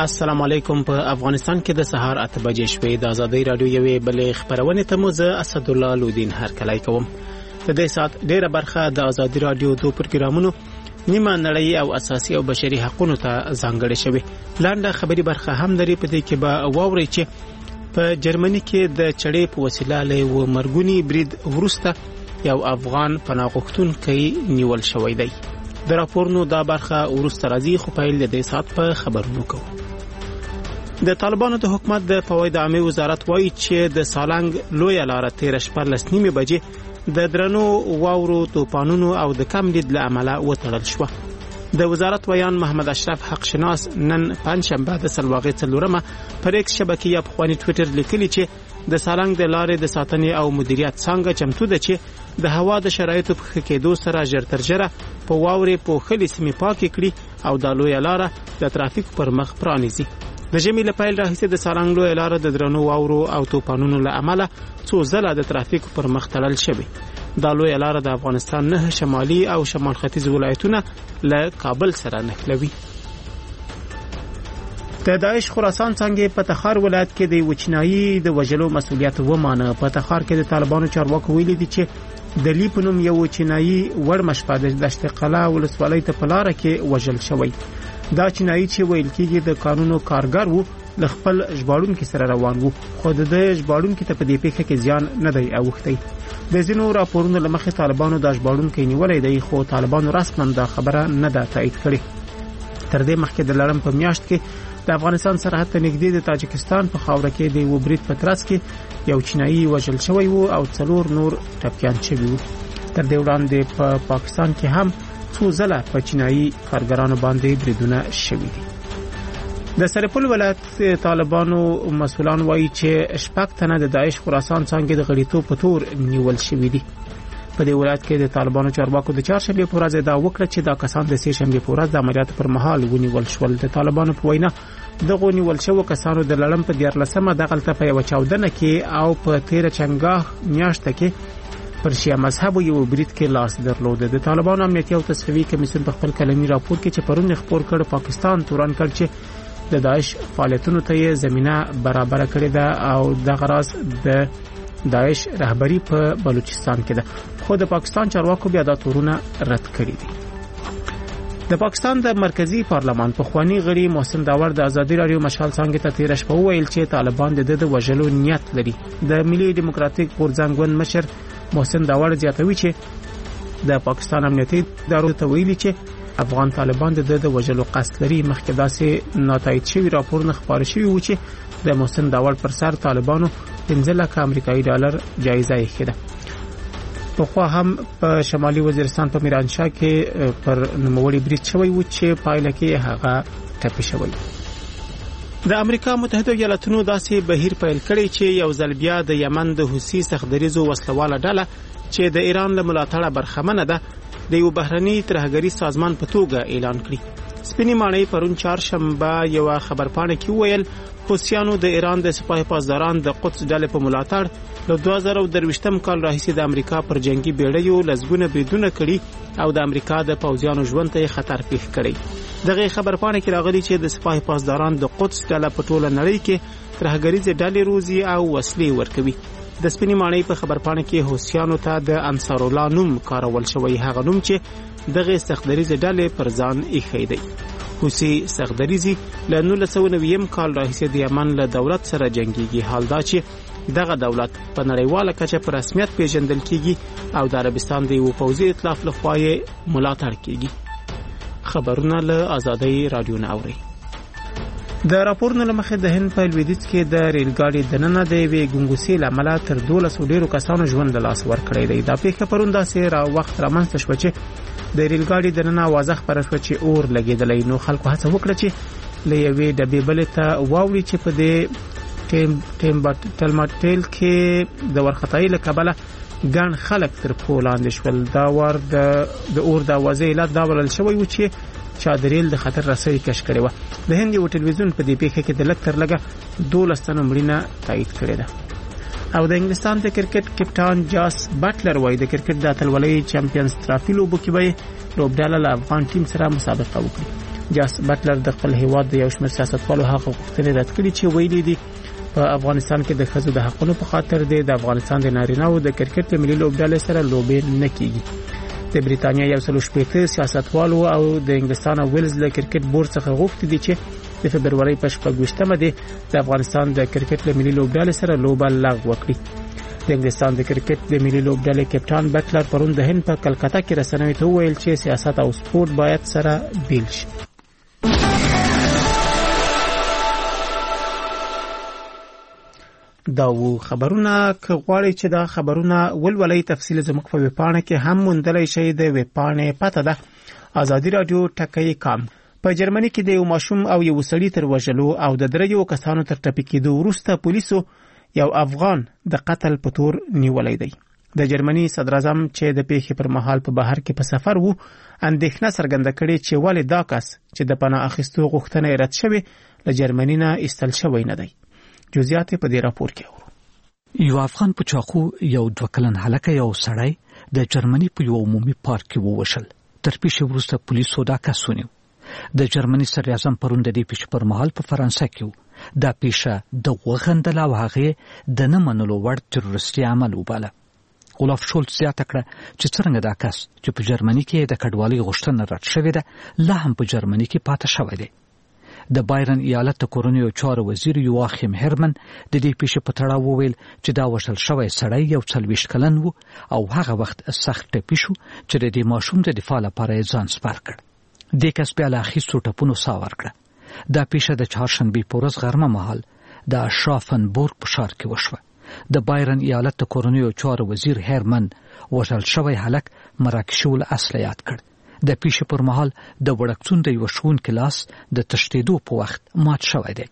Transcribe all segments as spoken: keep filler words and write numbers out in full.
السلام علیکم. په افغانستان کې د سهار اته بجې شوې د ازادي رادیو یوې بلې خبرونه ته مو زه اسد الله لودین هرکلی کوم. د دې سات ډیره برخه د ازادي رادیو دوه پروګرامونو نیمه نړۍ او اساسي او بشري حقوقو ته ځانګړې شوې. لاندې خبري برخه هم لري، په دې کې به واوري چې په جرمني کې د چړې په وسیله له و مرګونی برید ورسته یو افغان پناهغښتونکي نیول شوی دی. د راپورونو دا برخه ورسته راځي، خو پیل د دې سات په خبرونو کوو. د طالبانو د حکومت د فواید عامه وزارت وایي چې د سالنګ لوی لار تیر شپه لسنیمه بجې د درنو واورو توپانونو او د کم لید له امله وتړل شو. د وزارت ویان محمد اشرف حق شناس نن پنځشنبه د سلواغې څلورمه پر ایکس شبکې یا په خواني ټوئیټر لیکلي چې د سالنګ د لارې د ساتنې او مدیریت څنګه چمتو ده چې د هوا د شرایطو په کېدو سره ژر تر ژره په واورې په خلي سیمې پاکې کړي او د لوی لار د ترافیک پر مخ پرانیزي. د ژمي له پیل راهیسې د سالنګ لوی لار د درنو واورو او توپانونو له امله څو ځله د ترافیک پر مخ تړل شوی. دا لوی لار د افغانستان نه شمالي او شمال ختیځ ولایتونه له کابل سره نښلوي. د داعش خراسان څنګه په تخار ولایت کې د وچنایي د وجلو مسولیت ومانه. په تخار کې د طالبانو چارواکو ویلي دي چې د لیپنوم یو وچنایي ور مشپا د دشت قلعه ولسوالۍ ته په لار کې وجل شوی. دا چنایي چې ویل کېږي د قانونو کارګر وو ل خپل ژباړونکو سره روان وو، خو د ژباړونکو ته په دې پیښه کې زیان نه دی اوښتی. د ځینو راپورونو لمخې طالبانو د ژباړونکو نیولې دی، خو طالبانو رسماً دا خبره نه ده تایید کړې. تر دې مخکې د لړم په میاشت کې د افغانستان سرحد ته نږدې د تاجکستان په خاوره کې د وبرید په ترڅ کې یو چینایي وژل شوی وو او څلور نور ټپیان شوي وو. تر دې وړاندې په پا پاکستان کې هم څو ځله په چینایي کارګرانو باندې بریدونه شوي دي. د سرپل ولایت طالبانو مسؤلان وایي چې شپږ تنه د داعش خراسان څنګه د غړیتوب په تور نیول شوي دي. په دې ولایت کې د طالبانو چارواکو د چهارشنبه په ورځ دا وکړه چې دا کسان د سهشنبه په ورځ د عملیات پر مهال ونیول شول. د طالبانو په وینا دغه نیول شوی کسانو د لړم په دیارلسمه دغلته په یو چاودنه کې او په تیر چنګاه میاشت کې پر شیعه مذهب یو برید کې لاس درلود. د طالبانو امنیتي او تصفیوي کمیسیون په خپل کلمي راپور کې چې پرون خبر کړ پاکستان توران کړ چې د داعش فعالیتونو ته زمينه برابر کړې ده او د غراض د داعش رهبری په بلوچستان کې ده، خو د پاکستان چارواکو بیا دا تورونه رد کړي دي. د پاکستان د مرکزی پارلمان په خواني غړي محسن داور د ازادي رادیو مشال څنګه ته تیر شپه ویل چې طالبان د د وژلو نیت لري. د ملي ډیموکراتیک غورځنګ مشر محسن داور زیاتوي چې د پاکستان امنیتي ادارو ته ویلي چې افغان طالبان د د وژلو قصد لري. مخکې داسې ناتایید شوی راپورونه خبري شوی و چې د محسن داور پر سر طالبانو پنځه لک امریکایي ډالر جایزه یې کړه. په خو هم په شمالي وزیرستان په میرانشاه کې پر نوموړي برید شوی و چې پایله کې هغه ټپي شوی. د امریکا متحده ایالاتونو داسې بهیر پیل کړی چې یو ځل بیا د یمن د حوثي سختدریزو وسلواله ډله چې د ایران له ملاتړه برخمنه ده د یو بهرني ترهګری سازمان په توګه اعلان کړی. سپینې ماڼۍ پرون چهارشنبه یو خبرپاڼه کې ویل حوثیانو د ایران د سپاه پاسداران د قدس ډلې په ملاتړ له دوه زره درویشتم کال راهیسې د امریکا پر جنگي بیړیو لزګونه بریدونه کړي او د امریکا د پوځیانو ژوند ته خطر پیښ کړي. دغه خبرپاڼه کې راغلي چې د سپاه پاسداران د قدس ډله په ټوله نړۍ کې ترهګریزې ډلې روزي او وسلې ورکوي. د سپینې ماڼۍ په خبرپاڼه کې حوثیانو ته د انصار الله نوم کارول شوی، هغه نوم چې دغه سختدریزې ډلې پر ځان ایښی دی. حوثي سختدریزي له نولس سوه نوي کال راهیسې د یمن له دولت سره جنگيږي. حال دا چې دغه دولت په نړیواله کچه په رسمیت پیژندل کیږي او د عربستان د یو پوځي ائتلاف لخوا یې ملاتړ کیږي. خبرونه له آزادۍ رادیو نه اوري. د راپورونو لمخې د هند په لویدیځ کې د ریلګاډي دننه د یوې ګنګوسې له امله تر دولس ډیرو کسانو ژوند له لاسه ورکړی دی. دا پیښه پرون داسې را وخت رامنځته شوه چې د ریلګاډي دننه اوازه خپره شوه چې اور لګېدلی، نو خلکو هڅه وکړه چې له یوې ډبې بلې ته واوړي چې په دې ټیم ټیم ټلماټیل کې د ورختایي له کبله ګڼ خلک تر پښو لاندې شول. دا وار د اور د اوازې علت دا بلل شوی و چې چادریل د خطر رسۍ کش کړې و. د هند یو ټلویزیون په دې پیښه کې د لږ تر لږه دولس تنو مړینه تایید کړې ده. او د انګلستان د کرکټ کپټان جاس بټلر وایي د کرکټ د اتلولۍ چمپیونز ټرافي لوبو کې به لوبډاله له افغان ټیم سره مسابقه وکړي. جاس بټلر د خپل هیواد د یو شمېر سیاستوالو هغه غوښتنې رد کړې چې ویلي دي په افغانستان کې د ښځو د حقوقو په خاطر د افغانستان د نارینه‌و د کرکټ ملي لوبډلې سره لوبې نه کیږي. د بریتانیا یو سل شپږ سیاستوالو او د انګلستان او ویلز له کرکټ بورډ څخه غوښتي دي چې د فبرवरी په شپږویشتمه د افغانستان د کرکټ ملي لوبډلې سره لوبه لغوه کړي. د انګلستان د کرکټ د ملي لوبډلې کپټان بټلر پرون د هند په کلکته کې رسنیو ته وویل چې سیاست او سپورت باید سره بیل شي. دا و خبرونه که غواړئ چې دا خبرونه ولولئ تفصیل زموږ په ویبپاڼه کې هم موندلای شئ. د ویبپاڼې پته ده ازادي رادیو ټکی کام. په جرمني کې د یو ماشوم او یو سړي تر وژلو او د دریو کسانو تر ټپي کېدو وروسته پولیسو یو افغان د قتل په تور نیولای دی. د جرمني صدر اعظم چې د پیښې پر مهال په بهر کې په سفر وو اندېښنه څرګنده کړې چې ولې دا کس چې د پناه اخیستو غوښتنه یې رد شوې له جرمني نه ایستل شوی نه دی. جزئیات په دې راپور کې اورو. یو افغان په چاقو یو دوه کلن هلک یو سړی د جرمني په یو عمومي پارک کې ووژل. تر پیښې وروسته پولیسو دا کس ونیو. د جرمني صدر اعظم پرون د دې پیښې پر مهال په فرانسه کې و. دا پیښه د وغندل او هغه د نه منلو وړ تروریستي عمل وباله. اولاف شولټ زیاته کړه چې څنګه دا کس چې په جرمني کې د کډوالۍ غوښتنه رد شوې ده لا هم په جرمني کې پاتې شوی دی. د بایرن ایالت د کورنیو چارو وزیر یواخیم هرمن د دې پیښې په تړاو وویل چې دا وژل شوی سړی یو څلوېښت کلن و او هغه وخت سخت ټپي شو چې د دې ماشوم د دفاع لپاره یې ځان سپر کړ. دې کس بیا له اخیستو ټپونو ساه ورکړه. دا پیښه د چهارشنبې په ورځ غرمه مهال د اشرافنبورګ په ښار کې وشوه. د بایرن ایالت د کورنیو چارو وزیر هرمن وژل شوی هلک مراکشي الاصل یاد کړ. د پیښې پر مهال د وړکتون د یو ښوونکي لاس د تښتېدو په وخت مات شوی دی.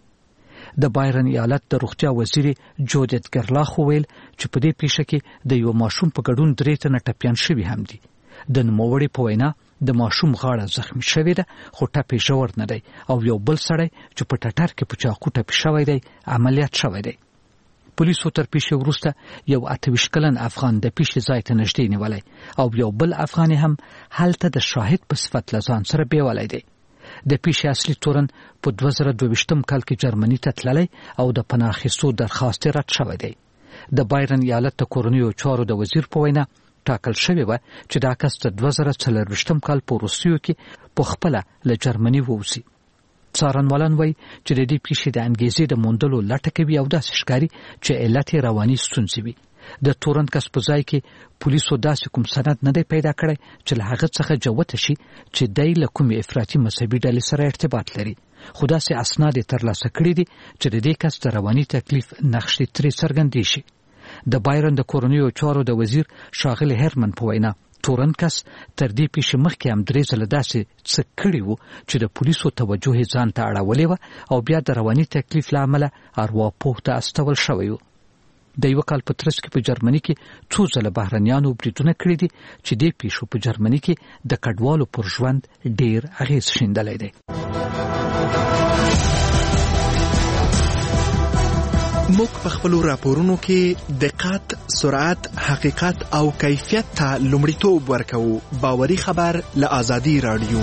د بایرن ایالت د روغتیا وزیر جودت ګرلاخ وویل چې په دې پیښه کې د یو ماشوم په ګډون درې تنه ټپیان شوي هم دي. د نوموړي په وینا د ماشوم غاړه زخمي شوې ده خو ټپي ژور نه دی او یو بل سړی چې په ټټر کې په چاقو ټپي شوی دی عملیات شوی دی. پولیسو تر پیښې وروسته یو اتهویشت کلن افغان د پیښې ځای ته نږدې نیولی او یو بل افغان هم هلته د شاهد په صفت له ځان سره بیولی دی. د پیښې اصلي تورن په دوه زره دوهویشتم کال کې جرمني ته تللی او د پناه اخیستو درخواست رد شوی دی. د بایرن ایالت د کورنیو چارو د وزیر په وینا ټاکل شوی و چې دا کس د دوه زره څلرویشتم کال په وروستیو کې په خپله له جرمني ووځي. څارنوالان وایي چې د دې پیښې د انګیزې د موندلو لټه کوي او داسې ښکاري چې علت یې رواني ستونزې وي. د تورن کس په ځای کې پولیسو داسې کوم سند نه دی پیدا کړی چې له هغه څخه جوته شي چې دی له کومې افراطي مذهبي ډلې سره ارتباط لري. خو داسې اسناد یې ترلاسه کړي دي چې د دې کس د رواني تکلیف نقشې ترې څرګندې شي. د بایرن د کورنیو چارو د وزیر ښاغلی هرمن په وینا تورن کس تر دې پیښې مخکې هم درې ځله داسې څه کړي وو چې د پولیسو توجه یې ځان ته اړولې وه او بیا د رواني تکلیف له امله ارواپوه ته استول شوی و. د یو کال په ترڅ کې په جرمني کې څو ځله بهرنیانو بریدونه کړي دي چې دې پیښو په جرمني کې د کډوالو پر ژوند ډېر اغېز ښندلی دی. موږ په خپلو راپورونو کې دقت، سرعت، حقیقت او کیفیت ته لومړیتوب ورکوو. باوري خبر له آزادي رادیو.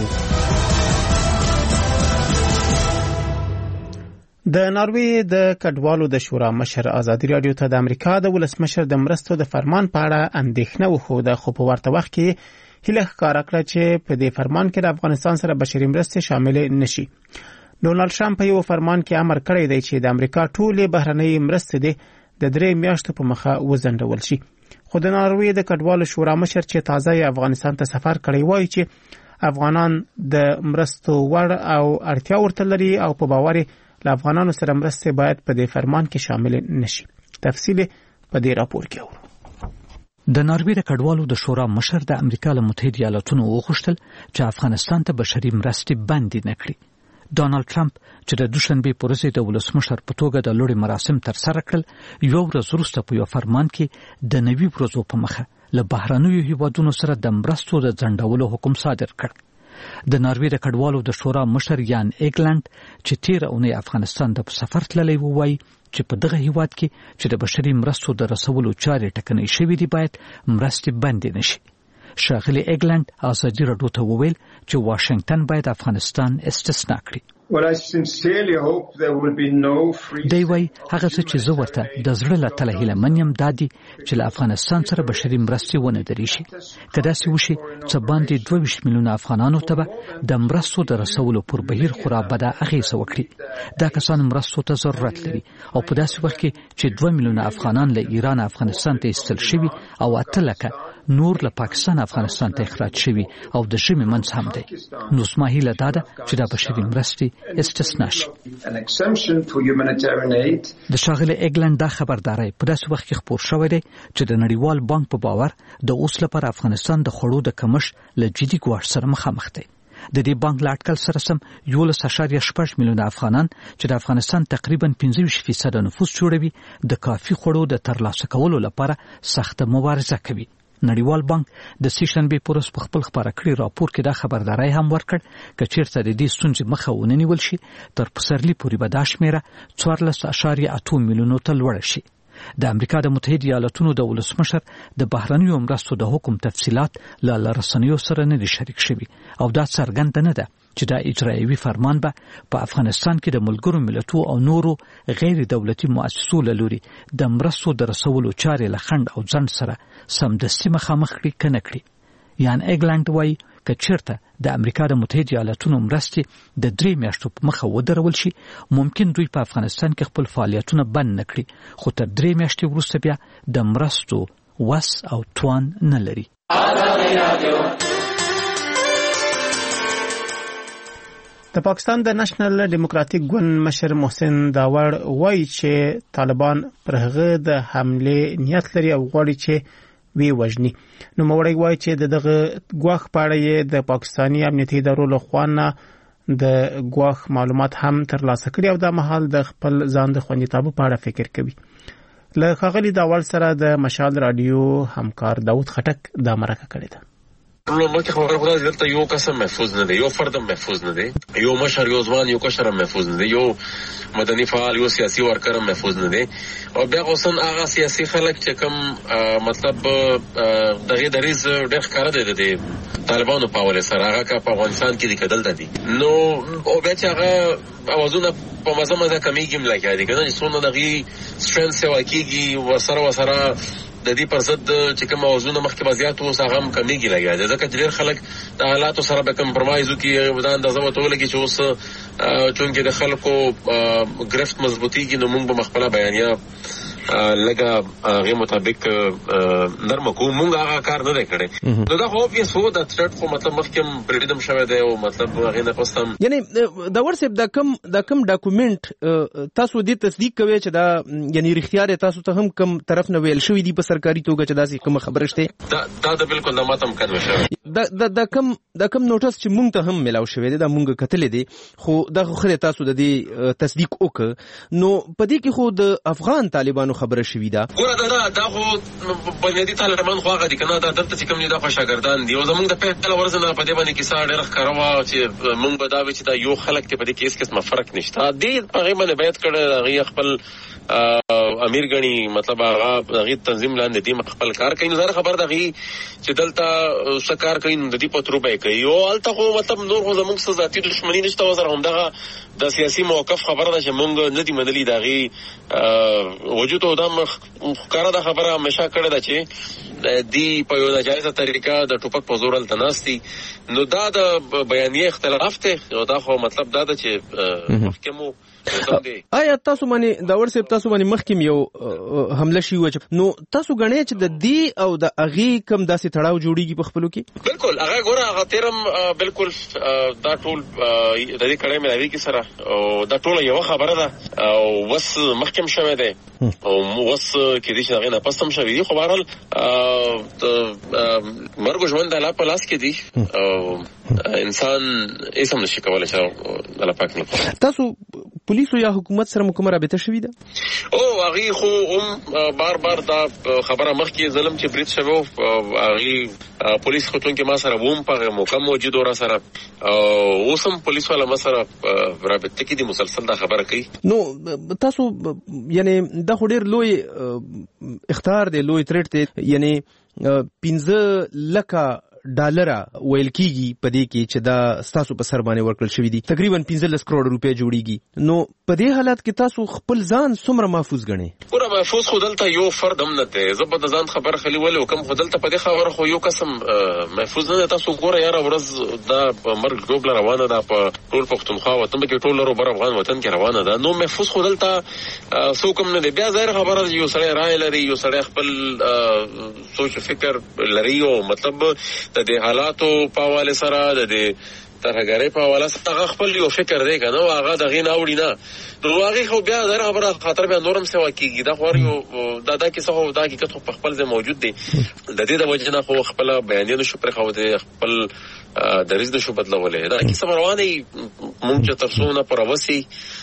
د ناروې د کډوالو د شورا مشر آزادي رادیو ته د امریکا د ولسمشر د مرستو د فرمان په اړه اندېښنه وښوده خو په ورته وخت کې هیله ښکاره کړه چې په دې فرمان کې د افغانستان سره بشري مرستې شاملې نشي. ډونالد ټرمپ په یو فرمان کې امر کړی دی چې د امریکا ټولې بهرنۍ مرستې د درې میاشتو په مخه وځنډول شي. خو د ناروې د کډوالو شورا مشر چې تازه افغانستان ته سفر کړی وایي چې افغانان د مرستو وړ او اړتیا ورته لري او په باور له افغانانو سره مرستې باید په دې فرمان کې شامل نشي. تفصیل په دې راپور کې اورو. د ناروې د کډوالو د شورا مشر د امریکا له متحده ایالاتونو وغوښتل چې افغانستان ته بشري مرستې بندي نه کړي. ډونالد ټرمپ چې د دوشنبې په ورځ د ولسمشر په توګه د لوړې مراسم ترسره کړل یو ورځ وروسته په یو فرمان کې د نوي ورځو په مخه له بهرنیو هیوادونو سره د مرستو د ځنډولو حکم صادر کړ. د ناروې د کډوالو د شورا مشر یان ایګلند چې تیر اونۍ افغانستان ته په سفر تللی و وایي چې په دغه هیواد کې چې د بشري مرستو د رسولو چارې ټکنۍ شوې دي باید مرستې بندې نشي. ښاغلي ایګلند ازادي راډیو ته وویل چې واشنگټن باید افغانستان استثنا کړي. Well, I sincerely hope there will be no free. دی وای هغه څه چې زه ورته د زړه له تله هیله من یم دا دي چې له افغانستان سره بشري مرستې ونه درې شي. که داسې وشي څه باندې دوه ویشت میلیونه افغانانو ته به د مرستو د رسولو پر بهیر خورا بده اغېزه وکړي. دا کسان مرستو ته ضرورت لري او په داسې وخت کې چې دوه میلیونه افغانان له ایران افغانستان ته ایستل شوي او اته لکه نور له پاکستان افغانستان ته اخراج شوي او د ژمي منځ هم دی. نو زما هیله دا ده چې دا بشري مرستې استثنا شي. د ښاغلي ایګلند دا خبرداری په داسې وخت کې خپور شوی دی چې د نړیوال بانک په باور د اوس لپاره افغانستان د خوړو د کمښت له جدي ګواښ سره مخامخ دی. د دې بانک له اټکل سره سم یولس اعشاریه شپږ میلیونه افغانان چې د افغانستان تقریبا پنځه ویشت فیصد نفوس جوړوي د کافي خوړو د ترلاسه کولو لپاره سخته مبارزه کوي. نړیوال بانک د سې شنبې په ورځ په خپل خپاره کړي راپور کې دا خبرداری هم ورکړ که چیرته د دې ستونزې مخه ونه نیول شي تر پسرلي پورې به دا شمېره څوارلس اعشاریه اته میلیونو ته لوړه شي. د امریکا د متحده ایالاتونو د ولسمشر د بهرنیو مرستو د حکم تفصیلات له رسنیو سره نه دي شریک شوي او دا څرګنده نه ده چې دا اجرایوي فرمان به په افغانستان کې د ملګرو ملتونو او نورو غیر دولتي مؤسسو له لوري د مرستو د رسولو چارې له خنډ او ځنډ سره سمدستي مخامخ کړي که نه کړي. یان ایګلند وایي که چیرته د امریکا د متحده ایالاتونو مرستې د درې میاشتو په مخه ودرول شي ممکن دوی په افغانستان کې خپل فعالیتونه بند نه کړي خو تر درې میاشتې وروسته بیا د مرستو وس او توان نه لري. د پاکستان د نېشنل ډیموکراتیک ګوند مشر محسن داور وایي چې طالبان پر هغه د حمله نیت لري او غواړي چې وی وژني. نو موړی وایي چې دغه ګواښ په اړه د پاکستاني امنیتي ادارو له خوا نه د ګواښ معلومات هم ترلاسه کړي او د مهال د خپل ځان د خوندیتوب په اړه فکر کوي. له ښاغلي داور سره د مشال رادیو همکار داود خټک دا مرکه کړې ده. نو مکه خبره خدای دلته یو قسم محفوظ نه دی، یو فرد محفوظ نه دی، یو مشر یو ځوان یو کشر محفوظ نه دی، یو مدني فعال یو سیاسي ورکر محفوظ نه دی. او بیا اوسن هغه سیاسي خلک چې کوم مطلب دغه دریز ډېر ښکار دی د طالبانو په حواله سره هغه کا په افغانستان کې د کدل دي. نو او بیا چې هغه اوازونه په مزه مزه کمیږي ملګری دي کنه چې څونه دغه سترنث واکیږي وسره وسره د دې پر ضد چې کوم موضوعونه مخکې بازیات اوس هغه هم کمیږي لګیا ځکه چې ډېر خلک د حالاتو سره به کمپرمایز وکړي ودان د ضبط ولګي چې اوس چونکې د خلکو گرفت مضبوطیږي نو موږ به مخبله بیانیه لګه هغه مطابق نرم کو موږ هغه کار نه کړی. نو دا خو اوبویس هو د ترټ خو مطلب مخکې پریډم شوی دی او مطلب هغه نه پستم یعنی دا ورسې د کم د کم ډاکومنت تاسو دې تصدیق کوي چې دا یعنی اختیار تاسو ته هم کم طرف نه ویل شوی دی په سرکاري توګه چې دا کوم خبره شته دا دا بالکل نه ماتم کړو شوی دا د کم د کم نوټس چې مونږ ته هم ملاو شوی دی دا مونږ کتلې دي خو دا خو خره تاسو د دې تصدیق وک نو پدې کې خو د افغان طالبانو خبره شوی دا ګوره دا دا خو بنیادی طالبان خو هغه دي کنه دا دلته چې کوم دي دا خو شاګردان دي او زمونږ د پیټل ورزنه په دې باندې کیسه ډېر ښکاروا چې مونږ به دا چې دا یو خلک ته په دې کې هیڅ قسمه فرق نشته دې هغه باندې بیعت کړه هغه خپل امیر غنی مطلب هغه هغه تنظیم لاندې دې خپل کار کوي نظر خبر دغه چې دلته سکار کوي د دې پتروبه کوي او الته خو مطلب نور خو زموږ سره ذاتي دښمنی نشته وزر هم دغه د سیاسي موقف خبره ده چې مونږ نه دی منلي دغه وجود او د کار د خبره همیشه کړه ده چې دی په یو ناجایزه طریقه د ټوپک په زور التناستي نو دا د بیانیه اختلاف ته او دا خو مطلب دا ده چې محکمو آیا تاسو باندې دا ورسې تاسو باندې مخکیم یو حمله شي و نو تاسو غنئ چې د دې او د اغي کم داسې تړاو جوړیږي په خپلو کې بالکل هغه ګوره هغه تیرم بالکل دا ټول د دې کړه مې لري کې سره او دا ټول یو خبره ده او وس محکم شوه ده او وس کې دې څنګه نه پستم شوی دی خو بهرحال مرګ ژوند د لا په لاس کې دی او انسان هیڅ هم نشي کولای چې الله پاک نه تاسو پولیسو یا حکومت سره کومه رابطه شوې ده او هغه خو هم بار بار دا خبره مخکې ظلم چې بریټ شوی هغه پولیس خو څنګه ما سره ووم په موقع موجود ور سره اوس هم پولیس والا ما سره رابطه کې دي مسلسل دا خبره کوي نو تاسو یعنی دا خو ډېر لوی اختیار دی لوی تریټ دی یعنی پنځه لکه ډالر ویل کیږي په دې کې چې دا ستاسو په سر باندې ورکړل شوی دي تقریبا پنځلس کروڑ روپیا جوړیږي نو په دې حالت کې تاسو خپل ځان څومره محفوظ ګڼئ پورا محفوظ خو دلته یو فرد هم نه دی زه به د ځان خبر خلی ولې وکم خو دلته په دې خبره خو یو قسم محفوظ نه تاسو ګوره یاره ورځ دا په مرګ ډوبله روانه ده په ټول پښتونخوا وطن کې ټول لرو بر افغان وطن کې روانه ده نو محفوظ خو دلته څوک هم نه دی بیا ظاهر خبره یو سړی رای لري یو سړی خپل سوچ فکر لري او مطلب د دې حالاتو په حواله سره د دې ترهګرۍ په حواله سره خپل یو فکر دی کنه او هغه دغه نه وړي نه نو هغه خو بیا ظاهر خبره خاطر به نورم سوا کیږي دا خو یو دا دا کیسه خو دا حقیقت خو په خپل ځای موجود دی د دې د وجه نه خو خپل بیانونه شو پر خو دی خپل دریز د شو بدلولې دا کیسه روانه مونږ چې ترسونه پر وسی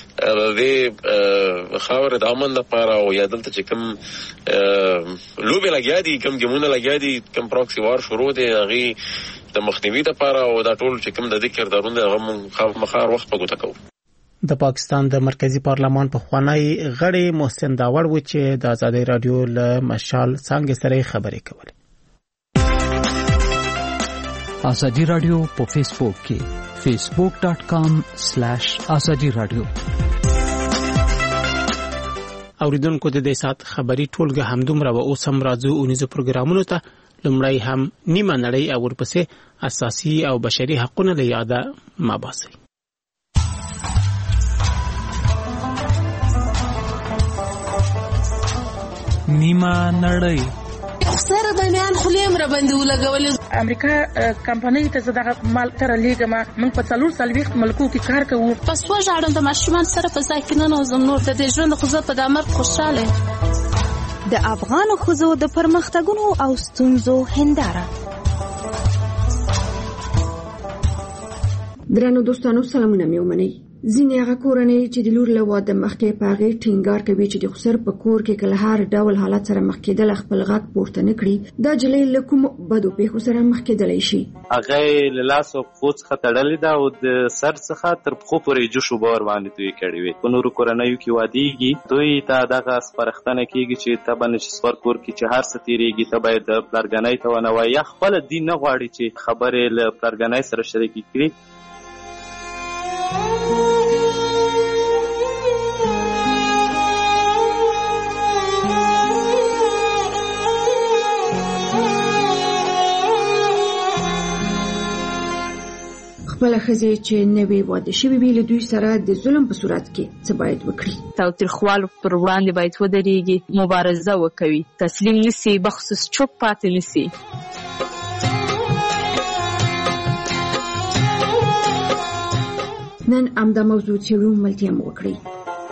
د خاور د امن لپاره او یا دلته چې کوم لوبه لګیا دي کوم ګمونه لګیا دي کوم پروکسی وار شروع دي هغه د مخنیوي لپاره او دا ټول چې کوم د ذکر دارونه هغه مخار وخت په ګوته کوو د پاکستان د مرکزی پارلمان په خوانی غړي محسن داوړ و چې د آزادۍ رادیو له مشال څنګه سره خبرې کولې آزادی رادیو په فیسبوک کې facebook dot com slash azadi radio اوریدونکو د دې سات خبري ټولګه همدومره و اوس هم راځو اونیزو پروګرامونو ته لمړی هم نیمه نړۍ او ورپسې اساسي او بشري حقوقونه له یاده ماباسي نیمه نړۍ سره بیان خلیم را باندې ولګول امریکا کمپنۍ ته زړه مال تر لیګه ما من په څلور سلويخت ملکو کې کار کوو پس و ژړم د ماشومان سره په ځای کې نه نوزم نور د ژوند خو زه په دمر خوشاله د افغان خزو د پرمختګونو او ستونزو هنداره درنو دوستانو سلامونه مې ومنئ ځینې هغه کورنۍ چې د لور له واده مخکې په هغې ټینګار کوي چې د خسر په کور کې که له هر ډول حالت سره مخ کېدل خپل غږ پورته نه کړي دا جلۍ له کومو بدو پیښو سره مخ کېدلی شي هغه یې له لاسو پښو څخه تړلې ده او د سر څخه تر پښو پورې جوش اوبه ورباندې توی کړې وې په نورو کورنیو کې وادېږي دوی ته دغه سپارښتنه کېږي چې ته به نشي سپر کور کې چې هر څه تېرېږي ته باید د پلارګنۍ ته ونه وایي یا خپله دین نه غواړي چې خبرې له پلارګنۍ سره شریکې کړي خپل خزې چې نوې واده شوي وي له دوی سره د ظلم په صورت کې څه باید وکړي تاوتریخوالو پر وړاندې باید ودرېږي مبارزه وکوي تسلیم نسی بخصوص چوپ پاتې نسی نن همدا موضوع څېړو ملتیا مو وکړئ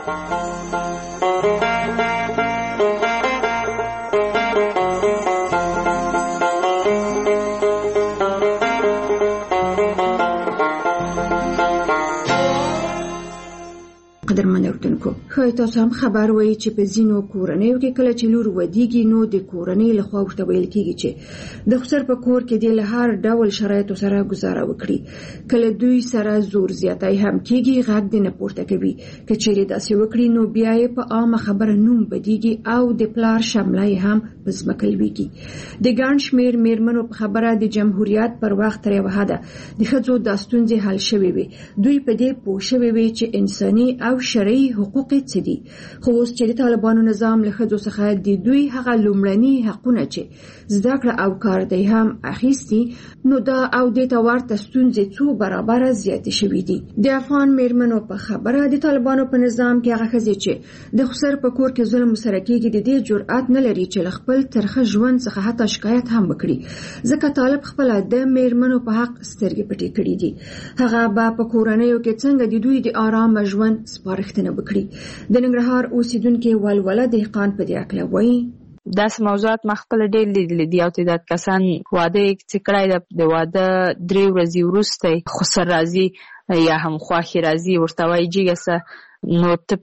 قدرمن اردوونکو ښایي تاسو هم خبر وئ چې په ځینو کورنیو کې کله چې لور ودیږي نو د کورنۍ لخوا ورته ویل کېږي چې د خسر په کور کې د له هر ډول شرایطو سره ګزاره وکړي کله دوی سره زور زیاتی هم کېږي غږ دې نه پورته کوي که چیرې داسې وکړي نو بیا یې په عامه خبره نوم بدیږي او د پلار شمله یې هم په ځمکه لویږي د ګڼ شمېر مېرمنو په خبره د جمهوریت پر وخت تر یوه حده د ښځو دا ستونزې حل شوې وې دوی په دې پوه شوې وې چې انساني او شرعي حقوق څه دي خو اوس چې د طالبانو نظام له ښځو څخه د دوی هغه لومړني حقونه چې زده کړه او کار دی هم اخیستي نو دا او دې ته ورته ستونزې څو برابره زیاتې شوي دي د افغان مېرمنو په خبره د طالبانو په نظام کې هغه ښځې چې د خسر په کور کې ظلم سره کېږي د دې جرأت نه لري چې له خپل ترخه ژوند څخه حتی شکایت هم وکړي ځکه طالب خپله د مېرمنو په حق سترګې پټې کړي دي هغه به په کورنیو کې څنګه د دوی د آرامه ژوند سپارښتنه وکړي د ننګرهار اوسیدونکي ولوله دهقان په دې اړه وایي داسې موضوعات ما خپل ډېر لیدلي دي او تعداد کسان واده یې چې کړی د واده درې ورځې وروسته خسر راځي یا هم خواښې راځي ورته وایي جګه څه نو ته پوهېږې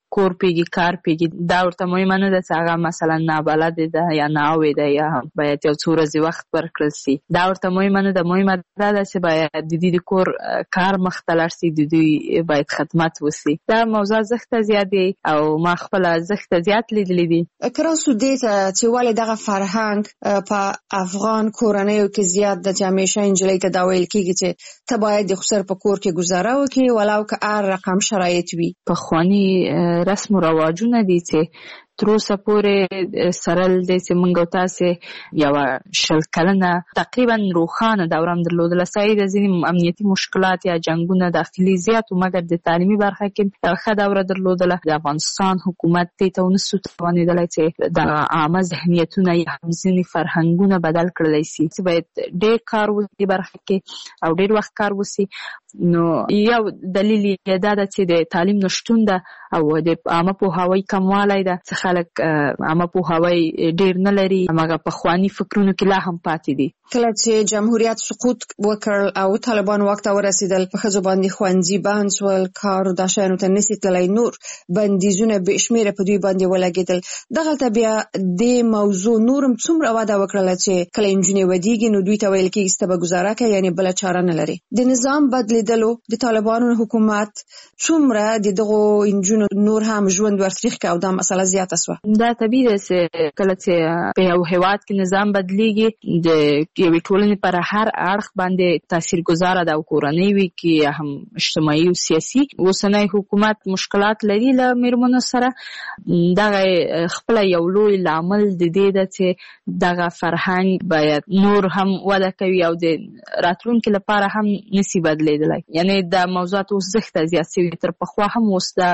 کور پیږي کار پیږي دا ورته مهمه نه ده چې هغه مثلا نابلده ده یا ناوې ده یا باید یو څو ورځې وخت ورکړل سي دا ورته مهمه نه ده مهمه دا ده چې باید د دې د کور کار مخ ته لاړ سي د دوی باید خدمت وسي دا موضوع ارزښت زیات دی او ما خپل ارزښت زیات لیدلی دي کراسو دې ته چې ولې دغه فرهنګ په افغان کورنیو کې زیات د چې همیشه انجلۍ ته دا ویل کېږي چې ته باید د خسر په کور کې گزاره وکړي ولو که هر رقم شرایط وي پخواني رسم و رواجونه دي چې تر اوسه پورې سرل دی چې موږ او تاسې یوه شل کلنه تقریبا روښانه دوره هم درلودله صحیح د ځینې امنیتي مشکلات یا جنګونه داخلي زیات و مګر د تعلیمي برخه کې یوه ښه دوره درلودله د افغانستان حکومت دې ته ونسو توانېدلی چې د عامه ذهنیتونه یا هم ځینې فرهنګونه بدل کړلی سي چې باید ډېر کار وسي برخه کې او ډېر وخت کار وسي نو یو دلیل یې دا ده چې د تعلیم نشتون ده او د عامه پوهاوی کموالی ده چې خلک عامه پوهاوی ډېر نه لري هماغه پخواني فکرونو کې لا هم پاتې دي کله چې جمهوریت سقوط وکړ او طالبان واک ته ورسېدل په ښځو باندې ښوونځي بند شول کار دا شیانو ته نسي تللی نور بندیزونه بې شمېره په دوی باندې ولګېدل دغلته بیا دې موضوع نور هم څومره وده وکړله چې کله نجونې ودیږي نو دوی ته ویل کېږي چې ته به ګزاره کوې یعنې بله چاره نه لري د نظام بدلېدلو د طالبانو حکومت څومره د دغو نجونو نور هم ژوند ورتریخ کړ او دا مسله زیاته شوه دا طبیعي ده چې کله چې په یو هېواد کې نظام بدلېږي د یوې ټولنې پر هر اړخ باندې تاثیرګذاره ده او کورنۍ وي کې یا هم اجتماعي او سیاسي اوسنی حکومت مشکلات لري له میرمنو سره دغه خپله یو لوی لامل د دې ده چې دغه فرهنګ باید نور هم وده کوي او د راتلونکي لپاره هم نسي بدلېدلی یعنې دا موضوعات اوس زښته زیات شوي تر پخوا هم اوس دا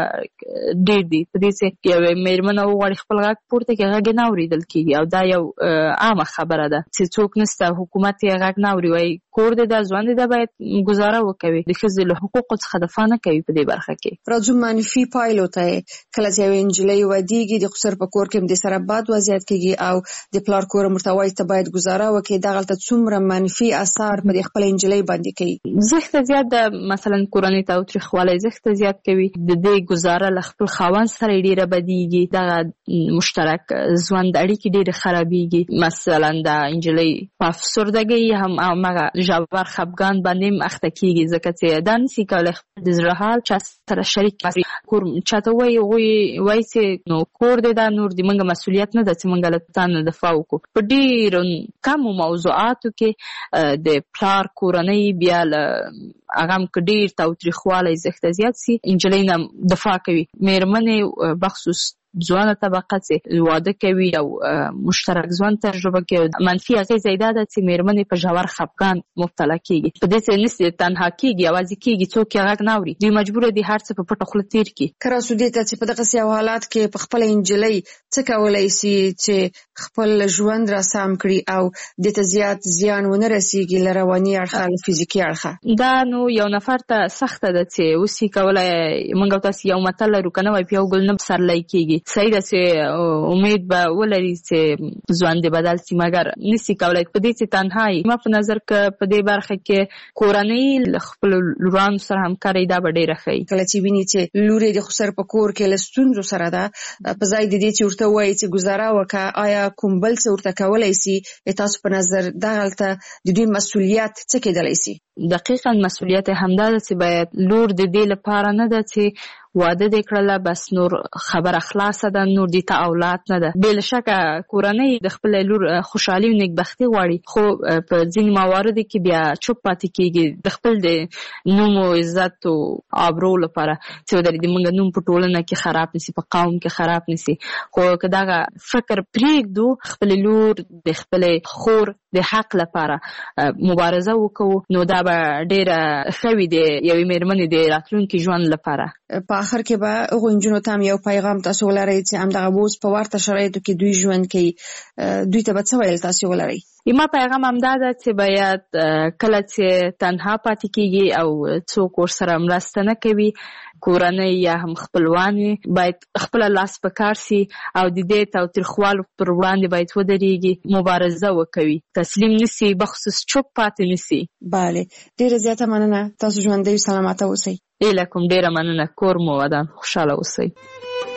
ډېر دي په دې چې یوې میرمنه وغواړي خپل غږ پورته کړي غږ یې نه اورېدل کېږي او دا یو عامه خبره ده چې څوک نسته حکومت یې غږ نه اوري وایي کور دی دا ځوان دی دا باید ګزاره وکوي د ښځې له حقوقو څخه دفاع نه کوي په دې برخه کې راځو منفي پایلو ته کله چې یوې نجلۍ ودیږي د خسر په کور کې هم د سره بد وضعیت کېږي او د پلار کور هم ورته وایي ته باید ګزاره وکړي دغلته څومره منفي اثار په دې خپله نجلۍ باندې کوي زښته زیات ده مثلا کورنۍ تاوتریخوالی زښته زیات کوي د دې ګزاره له خپل خاوند سره یې ډېره بدیږي دغه مشترک ژوند اړیکې ډېرې خرابېږي مثلا دا نجلۍ په افسردګۍ هم هماغه ژور خفګان باندې هم اخته کېږي ځکه چې دا نسي کولی خپل د زړه حال چا سره شریک کړي کور چاته وایي هغوی وایي چې نو کور دی دا نور د موږ مسؤلیت نه ده چې موږ له تا نه دفاع وکړو په ډېرو کمو موضوعاتو کې د پلار کورنۍ بیا له هغه هم که ډېر تاوتریخوالی زښته زیات سي نجلۍ نه دفاع کوي میرمنې بخصوص ځوانه طبقه چې واده کوي او مشترک ژوند تجربه کوي منفي اغېزه یې دا ده چې میرمنې په ژور خفګان مبتلا کېږي په دې چې نسي تنها کېږي یوازې کېږي څوک یې غږ نه اوري دوی مجبوره دي هر څه په پټه خوله تېر کړي که راسو دې ته چې په دغسې یو حالات کې په خپله نجلۍ څه کولی سي چې خپل ژوند را سم کړي او دې ته زیات زیان ونه رسېږي له رواني اړخه له فزیکي اړخه دا نو یو نفر ته سخته ده چې اوس یې کولی موږ او تاسې یو متل لرو که نه وایي په یو ګل نه پسرلی کېږي صحیح ده چې امید به ولري چې ژوند دې بدل سي مګر نسي کولی په دې چې تنهایی ما په نظر که په دې برخه کې کورنۍ له خپلو لورانو سره همکارۍ دا به ډېره ښیي کله چې ویني چې لور یې د خسر په کور کې له ستونزو سره ده په ځای د دې چې ورته ووایي چې ګزاره وکړه آیا کوم بل څه ورته کولی سي تاسو په نظر دغلته د دوی مسؤلیت څه کېدلی سي دقیقا مسؤلیت همدا ده چې باید لور د دې لپاره نه ده چې واده دې کړله بس نور خبره خلاصه ده نور دې ته اولاد نه ده بې له شکه کورنۍ د خپلې لور خوشحالي او نیکبختي غواړي خو په ځینې مواردو کې بیا چوپ پاتې کېږي د خپل د نوم او عزت او آبرو لپاره چې ودرې د موږ نوم په ټولنه کې خراب نسي په قوم کې خراب نسي خو که دغه فکر پرېږدو خپلې لور د خپلې خور د حق لپاره مبارزه وکړو نو دا به ډېره ښه وي د یوې مېرمنې د راتلونکي ژوند لپاره په آخر کې به هغو نجونو ته هم یو پیغام تاسو ولرئ چې همدغه اوس په ورته شرایطو کې دوی ژوند کوي دوی ته به څه ویل تاسو ولرئ ما پیغام همدا ده چې باید کله چې تنها پاتې کېږي او څوک ورسره مرسته نه کوي کورنۍ یا هم خپلوان باید خپله لاس په کار سي او د دې تاوتریخوالو پر وړاندې باید ودرېږي مبارزه وکوي تسلیم نسي بخصوص چوپ پاتې نسي بله ډېره زیاته مننه تاسو ژوندی سلامته اوسئ ایله کوم ډېره مننه کور مو ودان خوشحاله اوسئ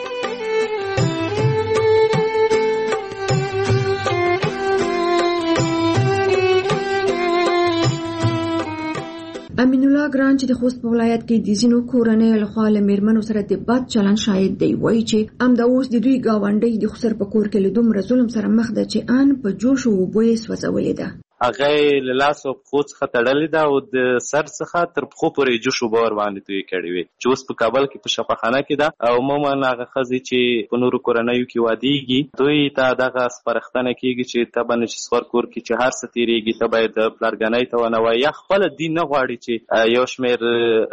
امین الله ګران چې د خوست په ولایت کې د ځینو کورنۍ لخوا له میرمنو سره د بد چلند شاید دی وایي چې ام د اوس د دوی گاونډي د خسر په کور کې له دومره ظلم سره مخ ده چې ان په جوش او بوی سوځولې ده. هغه له لاس او پښو څخه تړلې ده او د سر څخه تر پښو پورې جوش وبو ور باندې توی کړې وي چې اوس په کابل کې په شفاخانه کې ده او عموما هغه ښځې چې په نورو کورنیو کې وادېږي دوی ته دغه سپارښتنه کېږي چې ته به نه چې سپر کور کې چې هر څه تېرېږي ته باید پلارګنۍ ته ونه وایي یا خپله دین نه غواړي چې یو شمېر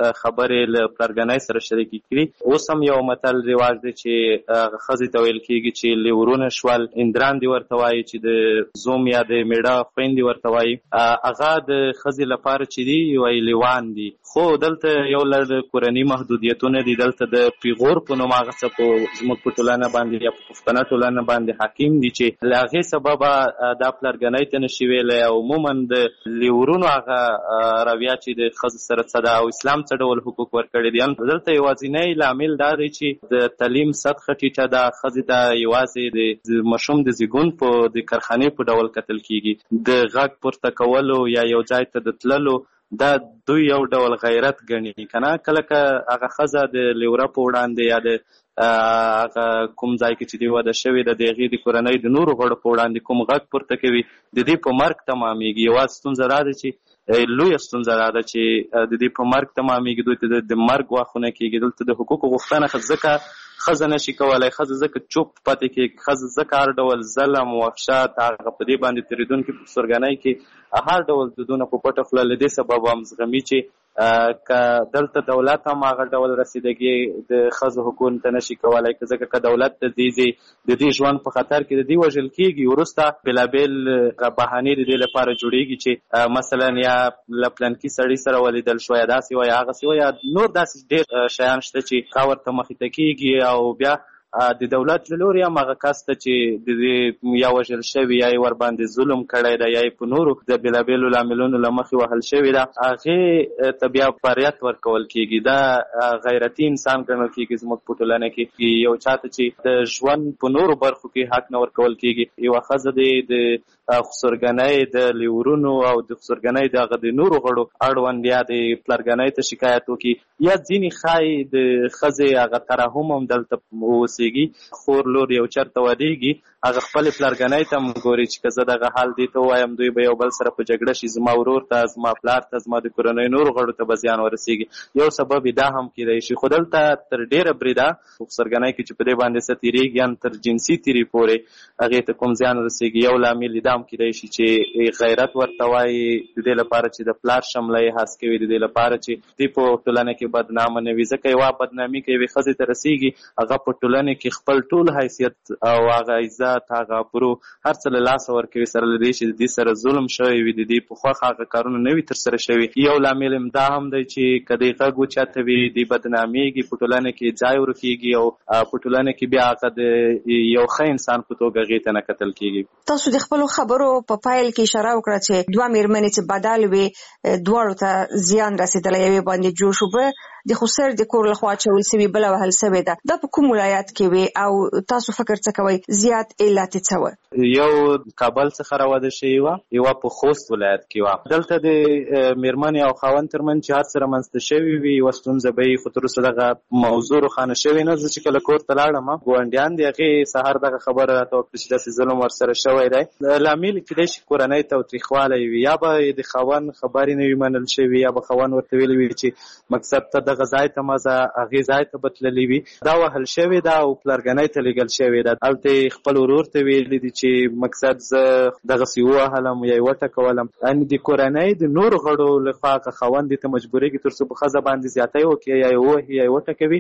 خبرې له پلارګنۍ سره شریکې کړي. اوس هم یو متل رواج دی چې هغه ښځې ته ویل کېږي چې لیورونه شول اندران دې ورته وایي چې د زوم یا د مېړه خویندې ورته وایي هغه د ښځې لپاره چې دي وایي لیوان دي. خو دلته یو لږ کورني محدودیتونه دي. دلته د پیغور په نوم هغه څه په زموږ په ټولنه باندې یا په پښتنه ټولنه باندې حاکم دي چې له هغې سببه دا پلارګنۍ ته نشي ویلی او عموما د لیورونو هغه رویه چې د ښځې سره څه ده او اسلام څه ډول حقوق ورکړي دي. دلته یوازینی لامل دا دی چې د تعلیم سطحه ټیټه ده. ښځې ته یوازې د ماشوم د زیږون په د کارخانې په ډول کتل کېږي. د غږ پورته کولو یا یو ځای ته د تللو دا دوی یو ډول غیرت ګڼي که نه. کله که هغه ښځه د لیوره په وړاندې یا د هغه کوم ځای کې چې دی واده شوې ده د هغې د کورنۍ د نورو غړو په وړاندې کوم غږ پورته کوي د دې په مرګ تمامېږي. یوازې ستونزه دا ده چې لویه ستونزه دا ده چې د دې په مرګ تمامېږي. دوی ته د مرګ واخونه کېږي. دلته د حقوقو غوښتنه ځکه ښځه نشي کولی. ښځه ځکه چوپ پاتې کېږي. ښځه ځکه هر ډول ظلم وحشت هغه په دې باندې تېرېدونکي په سورګنۍ کې هر ډول دودونه په پټه خوله له دې سببه هم زغمي چې که دلته دولت هم هغه ډول رسیدګي د ښځو حقوقو ته نشي کولی. که ځکه که دولت د دې د دې ژوند په خطر کې د دې وژل کېږي وروسته بېلابېل بهانې د دې لپاره جوړېږي چې مثلا یا له پلانکي سړي سره ولیدل شو یا داسې وایي هغسې وایي یا نور داسې ډېر شیان شته چې کا ورته مخې ته کېږي او بیا د دولت له لوري هم هغه کس ته چې د دې یا وژل شوي یا یې ورباندې ظلم کړی ده یا یې په نورو د بېلابېلو لاملونو له مخې وهل شوي ده هغې ته بیا فریت ورکول کېږي. دا غیرتي انسان ګڼل کېږي زموږ په ټولنه کې. یو چا ته چې د ژوند په نورو برخو کې حق نه ورکول کېږي. یوه ښځه دی د خسرګنۍ د لیورونو او د خسرګنۍ د هغه د نورو غړو اړوند یا د پلارګنۍ ته شکایت وکړي یا ځینې ښایي د ښځې هغه ترحم هم دلته اوسېږي. خور لور یو چېرته ودېږي هغه خپلې پلارګنۍ ته هم ګوري چې که زه دغه حال دې ته ووایم دوی به یو بل سره په جګړه شي. زما ورور ته زما پلار ته زما د کورنۍ نورو غړو ته به زیان ورسېږي. یو سبب دا هم کېدی شي. خو دلته تر ډېره بریده خسرګنۍ کې چې په دې باندې څه تېرېږي ان تر جنسي تېري پورې هغې ته کوم زیان رسېږي. یو لامل دا هم کېدی شي چې غیرت ورته وایي د دې لپاره چې د پلار شمله یې هڅ کوي د دې لپاره چې دوی په ټولنه کې بدنامه نه وي. ځکه یوه بدنامي که یوې ښځې ته رسېږي هغه په ټولنه کې خپل ټول حیثیت او هغه عزت هغه پرو هر څه له لاسه ورکوي سره له دې چې د دې سره ظلم شوی وي د دې په خوښه هغه کارونه نه وي ترسره شوي. یو لامل هم دا هم دی چې که دې غږ وچاته وي دوی بدنامېږي په ټولنه کې ځای ورکېږي او په ټولنه کې بیا هغه د یو ښه انسان په توګه هغې ته نه کتل کېږي. تاسو د خپلو خبرو په پایل کې اشاره وکړه چې دوه مېرمنې چې بدل وي دواړو ته زیان رسېدلی یوې باندې جوش اوبه د خسر د کور لخوا اچول سوي بله وهل سوې ده. دا په کوم ولایت کې وي او تاسو فکر څه کوئ زیات علت یې څه وه؟ یو کابل څخه راواده شوې وه یوه په خوست ولایت کې وه. دلته د مېرمنې او خاوند ترمنځ چې هر څه رامنځته شوي وي یوه ستونزه به وي خو تر اوسه دغه موضوع روښانه شوې نه. زه چې کله کور ته لاړم ګاونډیان د هغې سهار دغه خبره راته وکړه چې داسې ظلم ورسره شوی دی. لامل کېدی شي کورنۍ تاوتریخوالی وي یا به د خاوند خبرې نه وي منل شوي یا به خاوند ورته ویلي وي چې مقصد ته دغه ځای ته مه ځه هغې ځای ته به تللي وي. دا وهل شوې ده او پلارګنۍ ته لېږل شوې ده. هلته یې خپل ورور ته ویلي دي چې مقصد زه دغسې ووهلم یا یې وټکولم. یعنې د کورنۍ د نورو غړو لخوا هغه خاوند دې ته مجبورېږي تر څو په ښځه باندې زیاتی وکړي یا یې ووهي یا یې وټکوي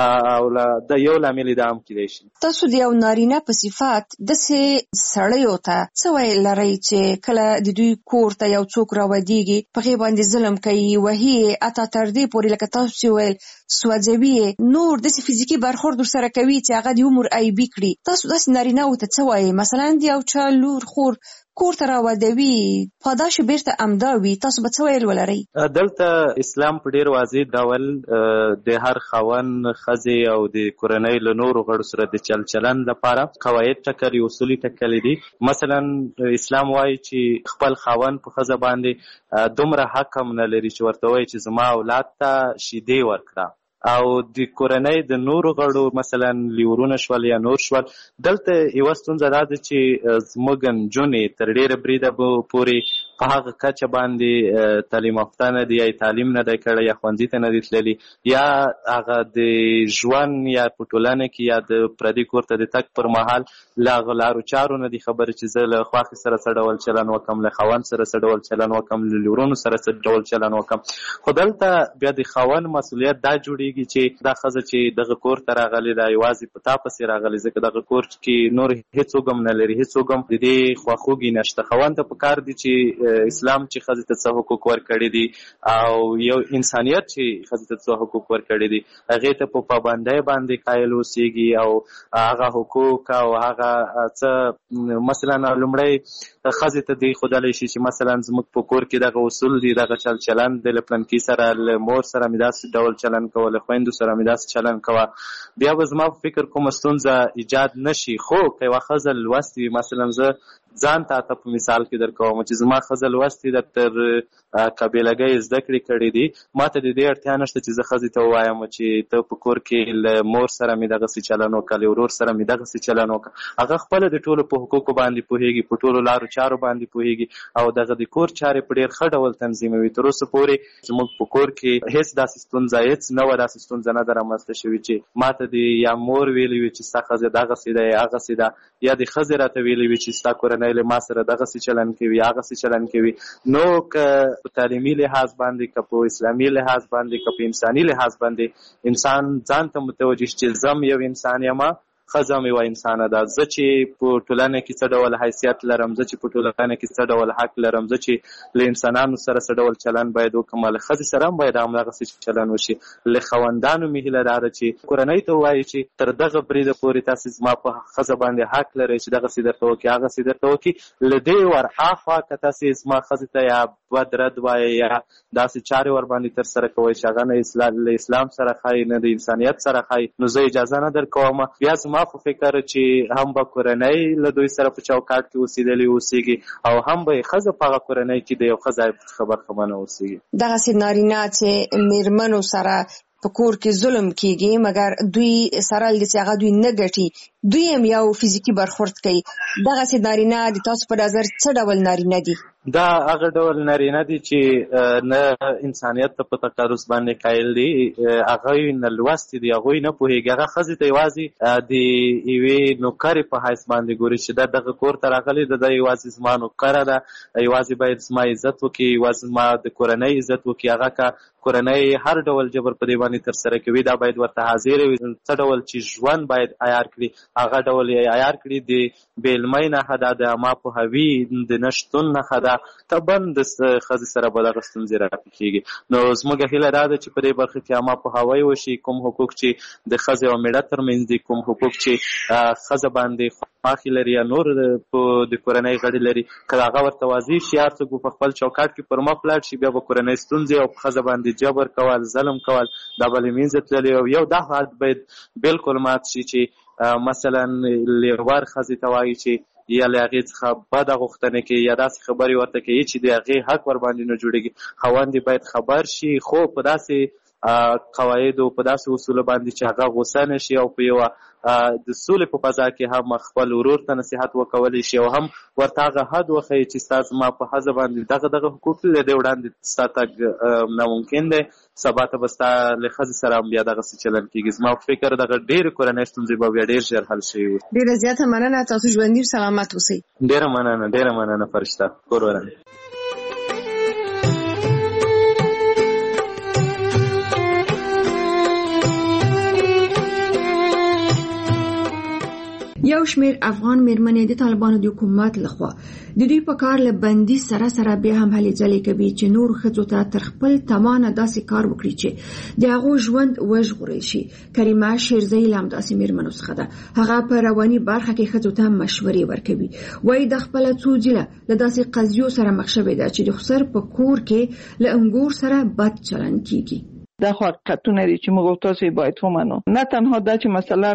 او د یو لامل یې دا هم کېدی شي. تاسو د یو نارینه په صفت داسې سړیو ته څه ویل لرئ چې کله د دوی کور ته یو څوک راودېږي په هغې باندې ظلم کوي وهي حتی تر دې پورې لکه تاسو چې ویل سوځوي نور داسې فزیکي برخورد ورسره کوي چې هغه د عمر عیبي کړي. تاسو داسې نارینه ته څه وایي؟ مثلا د یو چا لور خور کور ته راودوي پاداش بیرته امدا وي، تاسو به څه ویل ولرئ؟ دلته اسلام په ډیر واضح ډول د هر خاوند ښځې او د کورنۍ له نورو غړو سره د چل چلند لپاره قواعد ټاکلي، اصول ټاکلي دي. مثلا اسلام وایي چې خپل خاوند په ښځه باندې دومره حق هم نه لري چې ورته وایي چې زما اولاد ته شیدې ورکړه، او د کورنۍ د نورو غړو مثلا لیورونه شول یا نور شول. دلته یوه ستونزه دا ده چې زموږ نجونې تر ډېره بریده پورې په هغه کچه باندې تعلیم یافته نه دي، یا تعلیم نه دی کړی، یا ښوونځي ته نه دي تللي، یا هغه د ژوند یا په ټولنه کې یا د پردي کور ته د تګ پر مهال له هغه لارو چارو نه دي خبرې چې زه له خوښې سره څه ډول چلن وکړم، له خاوند سره څه ډول چلن وکړم، له لیورونو سره څه ډول چلن وکړم. خو دلته بیا د خاوند مسؤلیت دا جوړېږي چې دا ښځه چې دغه کور ته راغلې ده یوازې په تا پسې راغلې، ځکه دغه کور کې نور هېڅوک هم نه لري، هېڅوک هم د دې خواخوږي نشته. خاوند ته پکار دي چې اسلام چې ښځې ته څه حقوق ورکړي دي او یو انسانیت چې ښځې ته څه حقوق ورکړي دي هغې ته په پابندۍ باندې قایل اوسېږي، او هغه حقوق او هغه څه مثلا لومړی ښځې ته دی ښودلی شي چې مثلا زموږ په کور کې دغه اصول دي، دغه چل چلند دی، له پلنکي سره له مور سره مې داسې ډول چلند کوه، له خویندو سره مې داسې چلند کوه. بیا به زما په فکر کومه ستونزه ایجاد نشي. خو که یوه ښځه لوستې وي، مثلا زه ځان ته ته په مثال کې در کوم چې زما ښځه لوستې ده، تر قبیلګۍ زده کړې کړې دي، ما ته د دې اړتیا نشته چې زه ښځې ته ووایم چې ته په کور کې له مور سره مې دغسې چلن وکړه، له ورور سره مې دغسې چلن وکړه. هغه خپله د ټولو په حقوقو باندې پوهېږي، په ټولو لارو چارو باندې پوهېږي، او دغه د کور چارې په ډېر ښه ډول تنظیموي. تر اوسه پورې زموږ په کور کې هېڅ داسې ستونزه هېڅ نه وه داسې ستونزه نه ده رامنځته شوې چې ما ته د یا مور ویلي وي چې ستا ښځه دغسې ده یا هغسې ده، یا د ښځې راته ویلي وي چې ستا کورنۍ له ما سره دغسې چلن کوي هغسې چلن کوي. نو که په تعلیمي لحاظ باندې، که په اسلامي لحاظ باندې، که په انساني لحاظ باندې انسان ځان ته متوجه شي چې زه یو انسان یم، ښځه مې یوه انسانه ده، زه چې په ټولنه کې څه ډول حیثیت لرم، زه چې په ټولنه کې څه ډول حق لرم، زه چې له انسانانو سره څه ډول چلن باید وکړم، له ښځې سره هم باید همدغسې چلن وشي. له خاوندانو مې هیله دا ده چې کورنۍ ته ووایي چې تر دغه بریده پورې تاسې زما په ښځه باندې حق لرئ چې دغسې درته وکړي هغسې درته وکړي. له دې ورهاخوا که تاسې زما ښځې ته یا بد رد وایي یا داسې چارې ورباندې ترسره کوئ چې هغه نه له اسلام سره ښایي نه د انسانیت سره ښایي، نو زه اجازه نه در کوم. بیا زما په فکر چې هم به کورنۍ له دوی سره په چوکاټ کې اوسېدلې اوسېږي، او هم به یې ښځه په هغه کورنۍ کې د یو ښه ځای څخه برخمنه اوسېږي. دغسې نارینه چې میرمنو سره په کور کې ظلم کیږي مګر دوی سره لدې چې هغه دوی نه ګټي، دوی هم یو فزیکي برخورد کوي، دغسې نارینه د تاسو په نظر څه ډول نارینه دي؟ دا هغه ډول نارینه دي چې نه انسانیت ته په تقرص باندې قایل دي، هغوی نه لوستي دي، هغوی نه پوهېږي. هغه ښځې ته یوازې د یوې نوکرې په حیث باندې ګوري چې دا دغه کور ته راغلې ده، دا یوازې زما نوکره ده، یوازې باید زما عزت وکړي، یوازې زما د کورنۍ عزت وکړي. هغه که کورنۍ هر ډول جبر په دې باندې ترسره کوي، دا باید ورته حاضر وي، څه ډول چې ژوند باید عیار کړي هغه ډول یې عیار کړي. د بې علمۍ نښه ده، د عامه پوهاوي د نه شتون نښه ده، طبعا د ښځې سره به دغه ستونزې راپېښېږي. نو زموږ هیله دا ده چې په دې برخه کې عامه پوهاوی وشي، کوم حقوق چې د ښځې او مېړه ترمنځ دي، کوم حقوق چې ښځه باندې خواښې لري یا نور د کورنۍ غړي لري، که هغه ورته واضح شي، هر څوک په خپل چوکاټ کې پر مخ ولاړ شي، بیا به کورنۍ ستونزې او په ښځه باندې جبر کول، ظلم کول دا به له منځه تللي. او یو دا حالت باید بالکل مات شي چې مثلا لیور ښځې ته وایي چې یا له هغې څخه بده غوښتنه کوي یا داسې خبرې ورته کوي چې د هغې حق ورباندې نه جوړېږي. خاوند باید خبر شي، خو په داسې قواعدو په داسې اصولو باندې چې هغه غوسه نه شي، او په یوه د سولې په فضا کې هم خپل ورور ته نصیحت وکولی شي، او هم ورته هغه حد وښیي چې ستا زما په ښځه باندې دغه دغه حقوق دي، له دې وړاندې ستا تګ ناممکن دی، سبا ته به ستا له ښځې سره هم بیا دغسې چلن کېږي. زما په فکر دغه ډېرې کورنۍ ستونزې به بیا ډېر ژر حل شوي وي. ډېره زیاته مننه، تاسو ژوندي سلامت اوسئ. ډېره مننه، ډېره مننه فرشته، کور وران. یو یو شمیر افغان میرمنې د طالبانو د حکومت لخوا د دوی په کار له بندي سره سره بیا هم هلې ځلې کوي چې نور ښځو ته تر خپل توانه داسې کار وکړي چې د هغو ژوند وژغورل شي. کریمه شیرزی له همداسې میرمنو څخه ده. هغه په رواني برخه کې ښځو ته مشورې ورکوي. وایي د خپله څو ځله له داسې قضیو سره مخ شوې ده چې د خسر په کور کې له انګور سره بد چلند کیږي. دا خو حقیقتونه دي چې موږ او تاسو باید ومنو. نه تنها دا چې مثلا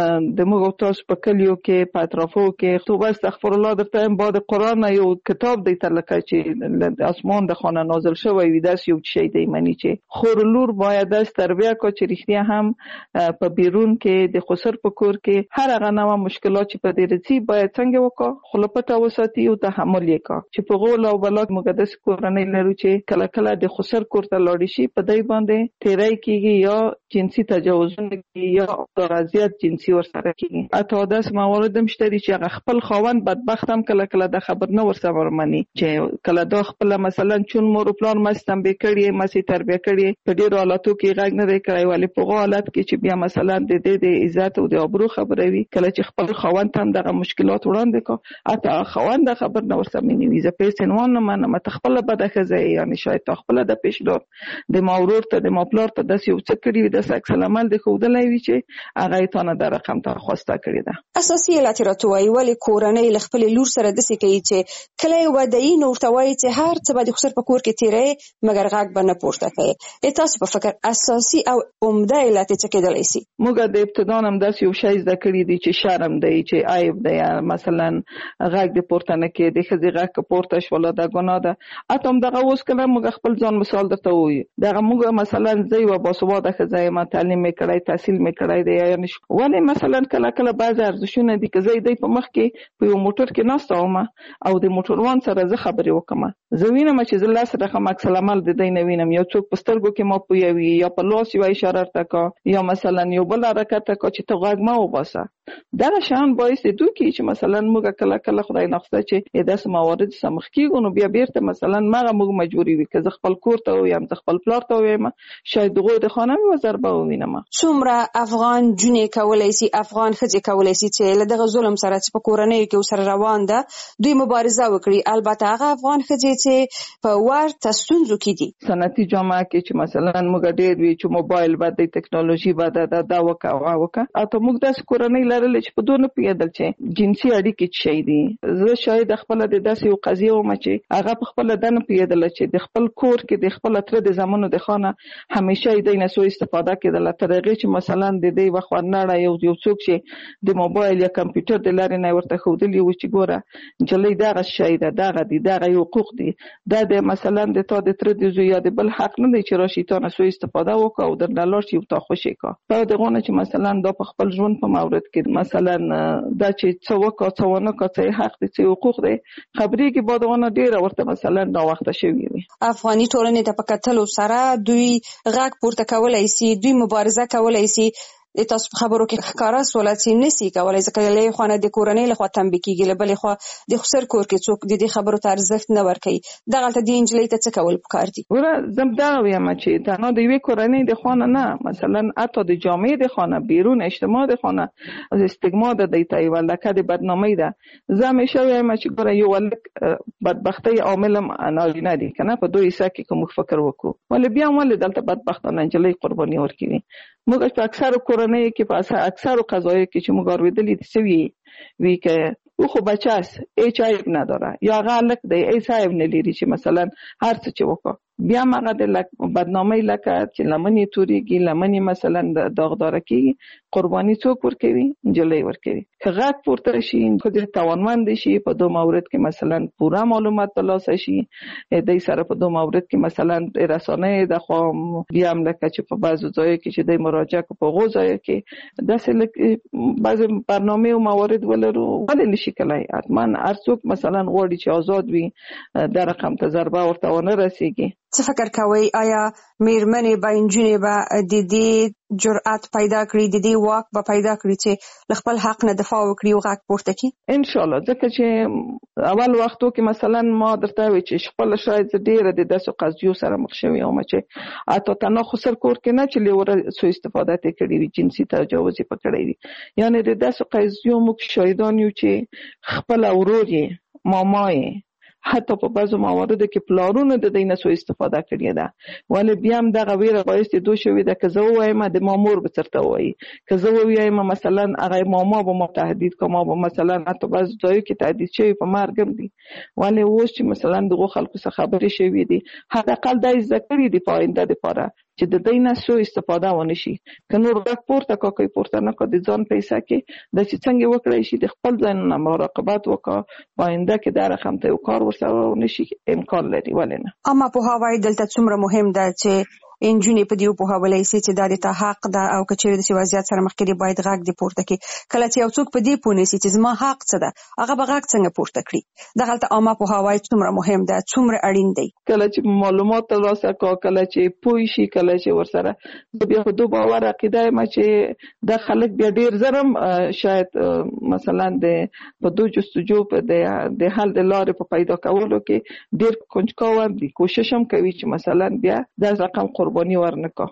د موږ او تاسو په کلیو کې په اطرافو کې توبه استغفر الله درته بعد قرآن یو کتاب دی تر لکه چې د اسمان د خانه نازل شوی وي داس یو شی دی معنی چې خور لور باید داس تربیه کو چې رښتیا هم په بیرون کې د خسر په کور کې هر هغه نوع مشکلات چې په دې رسي باید څنګه وکړو خلپته وساتي او تحمل یې کا چې په غول او بلاد مقدس کورنۍ لرو چې کله کله د خسر کور ته لاړ شي په دای باندې تیرای کیږي یا جنسي تجاوزونه کیږي یا غزیات جنسي ورسره کیږي. اته داس موارد هم شته چې هغه خپل خاوند بدبخت هم کله کله د خبر نه ورسره ورمني چې کله دا خپل مثلا چون مور پلان مستم به کړي مسي تربیه کړي په ډیرو حالاتو کې غږ نه دی کړی ولی په حالت کې چې بیا مثلا د دې د عزت او د ابرو خبره وي کله چې خپل خاوند هم دغه مشکلات وړاندې کو اته خاوند د خبر نه ورسره مني ویزه پیسنوان نه منه متخپل بده خزه یعنی شاید خپل د پیشدار د مورور ته د مپلار ته د یو څه کړی د سکس عمل د خودلای وی چې هغه ته نه د رقم ته خواسته کړی ده. اساسي لاتراتوي ولی کورنۍ ل خپل لور سره د سې کوي چې کله ودی نو ورتوي چې هر څه به د خسر په کور کې تیرې مګر غاګ بنه پورته کوي. تاسو په فکر اساسي او عمده علت څه کېدلای شي؟ موږ د ابتدا هم د یو شی زده کړی دی چې شرم دی چې عیب دی مثلا غاګ د پورته نه کې د خزي غاګ پورته شول د ګناه ده اته هم دغه اوس کله موږ خپل ځان مثال درته وایي دغه موږ مثلا زي و باسواده خزای ما تعلیم میکړای تحصیل میکړای دی یعنی ولی مثلا کله کله بعض ارزښونه دي چې زه دې په مخ کې په یو موټر کې ناستم او د موټروان سره زه خبرې وکم زه وینم چې زه لاس رقم عکس العمل د دې نه وینم یو څوک په سترګو کې ما پوي یا په لاس یو اشاره تکا یا مثلا یو بل حرکت تکا چې ته غږ ما وباسه دا شان باعث دي چې مثلا موږ کله کله خدای نخسته چې داس موارد سمخ کیږي نو بیا بیرته مثلا ما موږ مجبوری وي که خپل کور ته ویم خپل پلار ته ویم شاید دغه د خانم وزر به وینم. څومره افغان جنې کولای شي افغان ښځې کولای شي چې له دغه ظلم سره چې په کورنۍ کې سره روان ده دوی مبارزه وکړي. البته هغه افغان ښځې چې په ورته ستونزو کې دي صنعتي جامعه کې چې مثلا موږ ډېر وی چې موبایل باندې ټکنالوژي باندې دا وکاوه وکا اته موږ د کورنۍ لرل چې په دونه پیدل چې جنسي اړیکې شي دي زه شاید خپل د داسې یو قضیه و چې هغه په خپل دنه پیدل چې د خپل کور کې د خپل تر د زمانو د خانه همیشه دې نه سو استفاده کېدله تر هغه چې مثلا د دې وخت نه یو یو څوک چې د موبایل یا کمپیوټر د لارې نه ورته خودلی و چې ګوره جلې دغه شی ده دغه دي دغه یو حقوق دي دا د مثلا د تا د تر د زو یا د بل حق نه دی چې راشي تا نه سو استفاده وکاو او در لاله شي تا خوشی کا په دغه نه چې مثلا د په خپل ژوند په مورد کې مثلا دا چې څو وکا څو نه کا څه حق دي څه حقوق دي خبرې کې بعدونه ډیره ورته مثلا دا وخت شوی وي. افغاني ټولنې ته په کتلو سره دوی غاګ پورته کولای شي دوی مبارزه کولای شي تاسو په خبرو کې ښکارا سولاتي نسی کولای ځکه له خونه د کورنۍ له خوا تنبیه کیږي له بلې خوا د خسر کور کې څوک د دې خبرو ته ارزښت نه ورکوي دغه ته د انجلۍ ته څه کول پکار دي؟ ورا زم دا وایم چې دا نو د وی کورنۍ د خونه نه مثلا اته د جامعې د خونه بیرون اجتماع د خونه از استګما د دیتای ولکه د بدنامي ده زه همیشه وایم چې ګوره یو ولک بدبختی عامل نه دي کنه په دوی سکه کوم فکر وکړو ولې بیا ولې دلته بدبختانه انجلۍ قرباني ورکړي موږ په اکثر کورنۍ کې په اکثر قضایي کې چې موږ اوریدلې دي سوي وی که او خو بچاس ایچ آی وی نداره یا غلط دی ایچ آی وی نلري چې مثلا هر څه چې وکړه بیا مغه د بدنامي لکه چې لمنې توريږي لمنې مثلا داغدار کیږي قرباني څوک ورکوي جلې ورکوي که غاټ پورته شي خو د توانمند شي په دوه مورد کې مثلا پورا معلومات ترلاسه شي د سره په دوه مورد کې مثلا رسانه د خو بیا هم لکه چې په بعضو ځایو کې چې د مراجعه کو په غوځای کې داسې بعض برنامه او موارد ولرو ولې نشي کولای اتمن ارڅوک مثلا غوړي چې آزاد وي د رقم ته ضربه ورته ونه رسیږي څه فکر کوئ آیا میرمنې به نجونې به د دې جرأت پیدا کړي د دې واک به پیدا کړي چې خپل حق نه دفاع وکړي او غږ پورته کړي؟ ان شاء الله ځکه چې اول وختو کې مثلا ما درته وی چې خپل شاید ډیره د داسې قضیو سره مخ شوی یم چې اته تنه خسر کور کې نه چې لور سو استفاده کوي وي جنسي تجاوز پکړی وي یعنی د داسې قضیو موږ شاهدان یو چې خپل اورور یې ماما یې حتی په بعضو مواردو کې پلارونو د دې نه سو استفاده کړې ده ولې بیا هم دغه ویره بایسته دوه شوی ده که زه وایم د مامور به ترته وایي که زه وایم مثلا هغه ماما به ما تهدید کوم به مثلا حتی بعض ځایو کې تهدید شوی په مرګ دي ولې اوس چې مثلا دغه خلکو څخه خبرې شوی دي حداقل د ذکرې دی پاینده لپاره چې د دې نه سو استفاده ونه شي که نور غږ پورته کوي پورته نه کوي د ځان پیسې کې د چې څنګه وکړای شي د خپل ځان نه مراقبت وکړه پاینده کې د رقم ته کار ورسره نشي امکان لري ولې نه اما په هواي دلته څومره مهم ده چې انجونې په دې په هوالای سي چې د ته حق ده او کچېر د وضعیت سره مخ کې باید غږ دی پورته کې کله چې یو څوک په دې پونه سي چې زما حق څه ده هغه به غږ څنګه پورته کړي د غلطه اما په هواي څومره مهم ده څومره اړین دی کله چې معلومات ترلاسه کا کله چې پوي شي کله چې ورسره بیا خو دوه باور عقیده ما چې د خلک بیا ډیر زرم شاید مثلا د په دوه جستجو په د حل د لارې په پیدا کولو کې ډیر کنجکاو دي کوشش هم کوي چې مثلا بیا د رقم قربانی ورنکا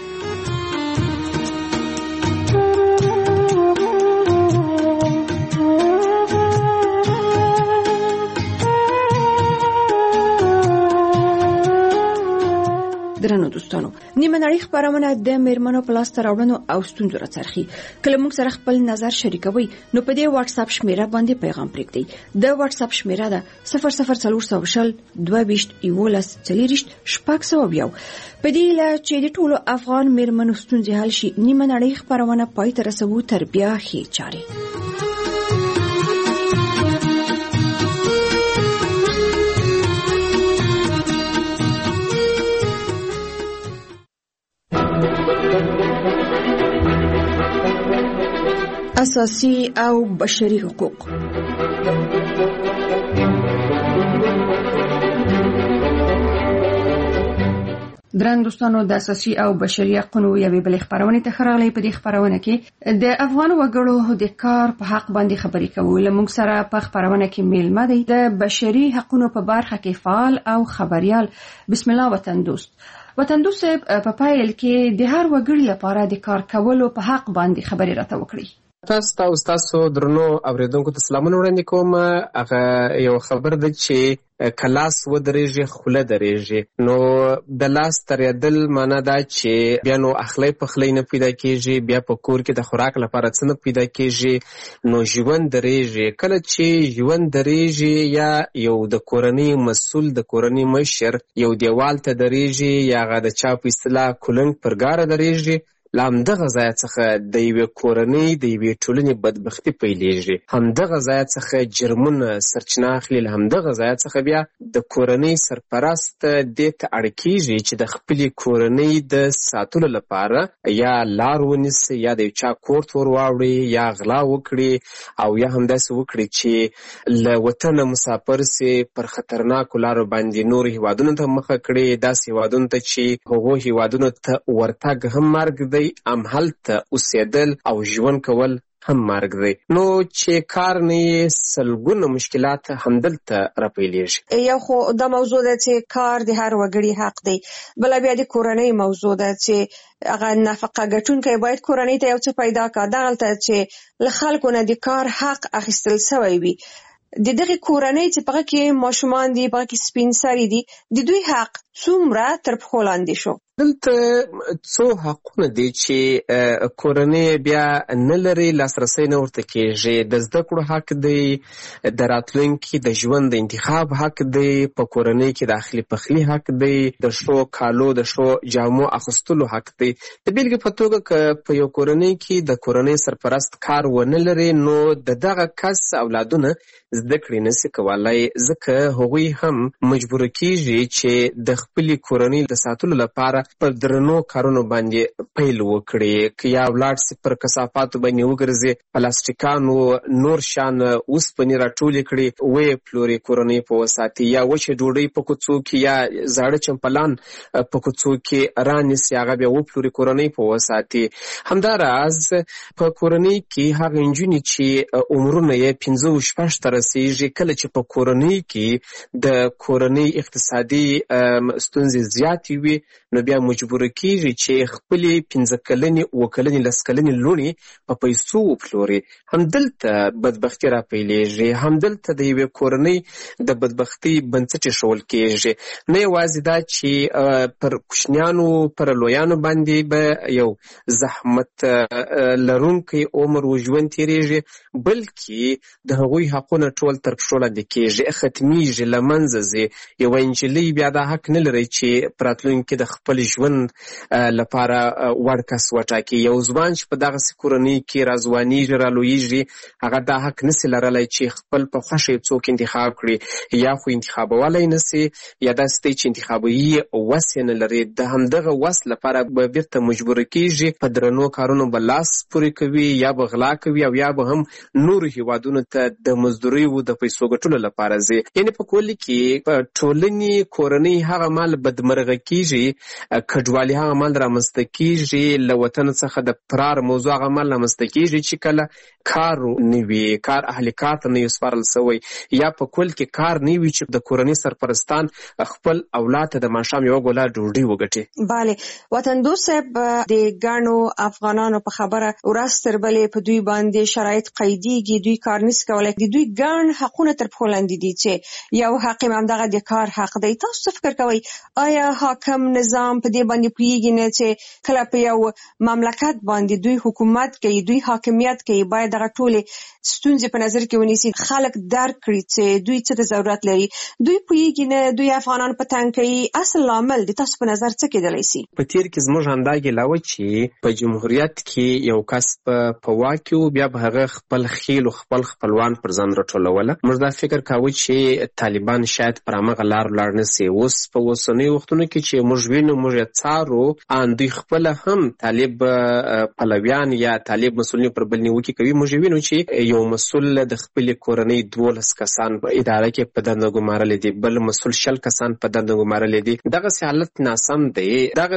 درنو دوستانو نیمه نړۍ خبرونه د میرمنو په لاس راوړنو او ستونزو راڅرخي کله موږ سره خپل نظر شریکوي نو په دې واتس اپ شمیره باندې پیغام پرېږدئ د واتس اپ شمیره ده صفر صفر څلور سوه شل دوه ویشت یولس څلېرویشت شپږ سوه یو په دې له چې د ټولو افغان میرمنو ستونزې حل شي نیمه نړۍ خبرونه پای ته رسوو تر بیا ښې چارې اساسي او بشري حقوق درن دوستانو د اساسي او بشري حقوقو یوې بلې خبرونه ته خراغلي په دې خبرونه کې د افغان وګړو د کار په حق باندې خبرې کوو لمونږ سره په خبرونه کې میلمه دی د بشري حقوقو په برخه کې فعال او خبريال بسم الله وطن دوست وطن دوست په پایل کې د هر وګړي لپاره د کار کولو په حق باندې خبرې راته وکړي تاسو ته تاسو درنو اوریدونکو ته سلامونه وړاندې کوم هغه یو خبر ده چې کلاس ودرېږي خوله درېږي نو د لاس ترېدل معنا دا چې بیا نو اخلی پخلی نه پیدا کېږي بیا په کور کې د خوراک لپاره څه نه پیدا کېږي نو ژوند درېږي کله چې ژوند درېږي یا یو د کورنۍ مسؤل د کورنۍ مشر یو دیوال ته درېږي یا هغه د چا په اصطلاح کولنګ پر ګاره درېږي له همدغه ځایه څخه د یوې کورنۍ د یوې ټولنې بدبختي پیلېږي همدغه ځایه څخه جرمونه سرچینه اخلي له همدغه ځایه څخه بیا د کورنۍ سرپرست دې ته اړ کېږي چې د خپلې کورنۍ د ساتلو لپاره یا لار ونیسي یا د یو چا کور ته ور واوړي یا غلا وکړي او یا همداسې وکړي چې له وطنه مسافر سي پر خطرناکو لارو باندې نورو هیوادونو ته مخه کړي داسې هیوادونو ته چې هغو هیوادونو ته ورتګ هم مرګ دی ام هلته اوسېدل او ژوند کول هم مرګ دی نو چې کار نه یې سلګونه مشکلات همدلته راپیلېږي یو خو دا موضوع ده چې کار د هر وګړي حق دی بل بیا د کورنۍ موضوع ده چې هغه نفقه ګټونکی باید کورنۍ ته یو څه پیدا کړي دغلته چې له خلکو نه د کار حق اخیستل سوی وي د دغه کورنۍ چې پغه کې ماشومان دي پغه کې سپین ساري دي د دوی حق څومره تر پخو لاندې شو دلته څو حقونه دي چې کورنۍ بیا نه لري لاسرسی نه ورته کېږي د زده کړو حق دی د راتلونکي د ژوند د انتخاب حق دی په کورنۍ کې د اخلي پخلي حق دی د ښو کالو د ښو جامو اخیستلو حق دی د بیلګې په توګه که په یو کورنۍ کې د کورنۍ سرپرست کار ونه لري نو د دغه کس اولادونه زده کړې نشي کولی ځکه هغوی هم مجبوره کېږي چې د خپلې کورنۍ د ساتلو لپاره پر درنو کارونو باندې پیل وکړي، که یا ولاړ سي پر کثافاتو باندې وګرځي، پلاستیکانو نور شان اوسپنې راټولې کړي وې پلوري کورنۍ په وساتي، یا وچې ډوډۍ په کوڅو کې یا زاړه چمپلان په کوڅو کې رانیسي هغه بیا وپلوري کورنۍ په وساتي. همداراز په کورنۍ کې هغه نجونې چې عمرونه یې پنځه شپږ ته رسېږي، کله چې په کورنۍ کې د کورنۍ اقتصادي ستونزې زیاتې وي نو بیا مجبوره کېږي چې خپلې پنځه کلنې اووه کلنې لس کلنې لوڼې په پیسو وپلوري. همدلته بدبختي راپیلېږي، همدلته د یوې کورنۍ د بدبختۍ بنسټ ایښودل کېږي. نه یوازې دا چې پر کوچنیانو پر لویانو باندې به یو زحمت لرونکی عمر و ژوند تېرېږي، بلکې د هغوی حقونه ټول تر پښو لاندې کېږي، ختمیږي، له منځه ځي. یوه نجلۍ بیا دا حق نه لري چې په راتلونکي کې د خپل ژوند لپاره وړ کس وټاکي. یو ځوان چې په دغسې کورنۍ کې راځوانېږي رالویېږي، هغه دا حق نسي لرلی چې خپل په خوښه یې څوک انتخاب کړي، یا خو انتخابولی نسي یا داسې دی چې انتخابوي وس یې نه لري. د همدغه وس لپاره به بیرته مجبوره کېږي په درنو کارونو به لاس پورې کوي، یا به غلا کوي، او یا به هم نورو هېوادونو ته د مزدوریو د پیسو ګټلو لپاره ځي. یعنې په کل کې په ټولنې کورنۍ هغه مال بدمرغه کېږي، کډوالي هغه مال رامنځته کېږي، له وطن څخه د فرار موضوع هغه مال رامنځته کېږي چې کله کار نه وي، کار اهل کار ته نه وي سپارل سوی، یا په کل کې کار نه وي چې د کورنۍ سرپرستان خپل اولاد ته د ماښام یوه ګوله ډوډۍ وګټي. بله وطن دوست صاحب، د ګڼو افغانانو په خبره ورځ تر بلې په دوی باندې شرایط قیدېږي، دوی کار نشي کولی، د دوی ګڼ حقونه تر پښو لاندې دي چې یو حق یې همدغه د کار حق دی. تاسو څه فکر کوئ، آیا حاکم نظام په دې باندې پوهېږي نه چې کله په یو مملکت باندې دوی حکومت کوي، دوی حاکمیت کوي، باید دغه ټولې ستونزې په نظر کې ونیسي، خلک درک کړي چې دوی څه ته ضرورت لري. دوی پوهېږي نه، دوی افغانان په تنګ کوي. اصل لامل د تاسو په نظر څه کېدلی سي؟ په تېر کې زموږ همدا ګیله وه چې په جمهوریت کې یو کس په واک کې و، بیا به هغه خپل خیل و خپل خپلوان پر ځان راټولوله. موږ دا فکر کاوه چې طالبان شاید پر همغه لار ولاړ نه سي. اوس په اوسنیو وختونو کې چې موږ وینو، موږ یې څارو، ان دوی خپله هم طالب پلویان یا طالب مسؤلین پر بل نیوکې کوي. موږ وینو چې یو مسؤل د خپلې کورنۍ دولس کسان په اداره کې په دنده ګمارلی دي، بل مسؤل شل کسان په دنده ګمارلی دي. دغسې حالت ناسم دی.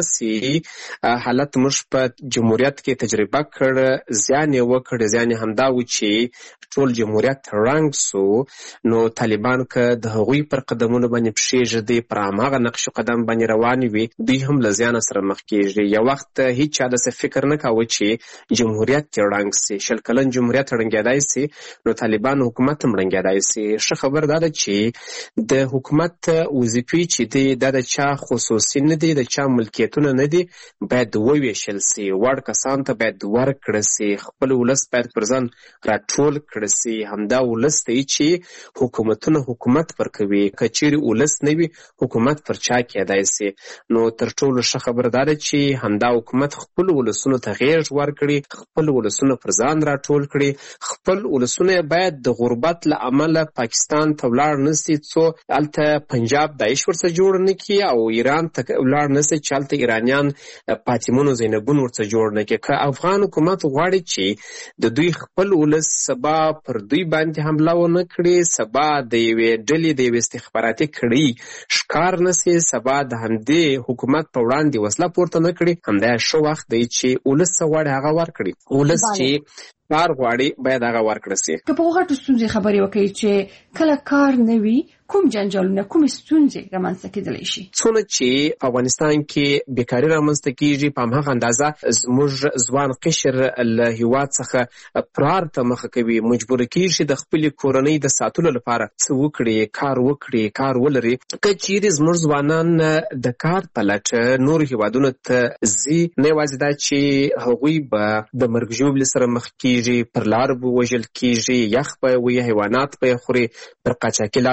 دغسې حالت موږ په جمهوریت کې تجربه کړ، زیان یې وکړ. زیان یې همدا و چې ټول جمهوریت ړنګ سو، نو طالبان که د هغوی پر قدمونو باندې پښې ږدي، پر هماغه نقش قدم باندې روانې وي، دوی هم له زیانه سره مخ کېږي. یو وخت هیڅ چا داسې فکر نه کاوه چې جمهوریت یې ړنګ سي. شل کلن جمهوریت ړنګېدی سي، نو طالبان حکومت هم ړنګېدی سي. ښه خبر دا ده چې د حکومت وظیفې چې دی دا د چا خصوصي نه دی، د چا ملکیتونه نه دي، باید وویشل سي. وړ کسانو ته باید ورکړه سي، خپل ولس باید پر ځان راټول کړه سي. همدا ولس دی چې حکومتونه حکومت پر کوي. که چیرې ولس نه وي، حکومت پر چا کېدای سي. نو تر ټولو ښه خبر دا ده چې همدا حکومت خپل ولسونو ته غېږ ورکړي، خپل ولسونه پر ځان راټول کړي. خپل ولسونه باید د غربت له امله پاکستان ته ولاړ نه سي، څو هلته پنجاب داعش ورڅخه جوړ نه کړي، او ایران ته ولاړ نه سي چې هلته ایرانیان فاطمون و زینبون ورڅخه جوړ نه کړي. که افغان حکومت غواړي چې د دوی خپل ولس سبا پر دوی باندې حمله ونه کړي، سبا د یوې ډلې د یوې استخباراتي کړۍ ښکار نه سي، سبا د همدې حکومت په وړاندې وسله پورته نه کړي، همدا ښه وخت دی چې ولس څه غواړي هغه ورکړي. ولس چې کار غواړي باید هغه ورکړه سي. که په غټو ستونزې خبرې وکړي چې کله کار نه وي، کوم جنجالونه، کوم ستونزې رامنځته کېدلی شي؟ څونه چې په افغانستان کې بیکاري رامنځته کېږي، په هماغه اندازه زموږ ځوان قشر له هېواد څخه فرار ته مخه کوي، مجبوره کېږي د خپلې کورنۍ د ساتلو لپاره څه وکړي، کار وکړي، کار ولري. که چیرې زموږ ځوانان د کار په لټه نورو هېوادونو ته ځي، نه یوازې دا چې هغوی به د مرګ ژوبلې سره مخ کېږي، پر لارو به وژل کېږي، یخ به وي، حیوانات به یې خوري، پر قاچاقي لارو به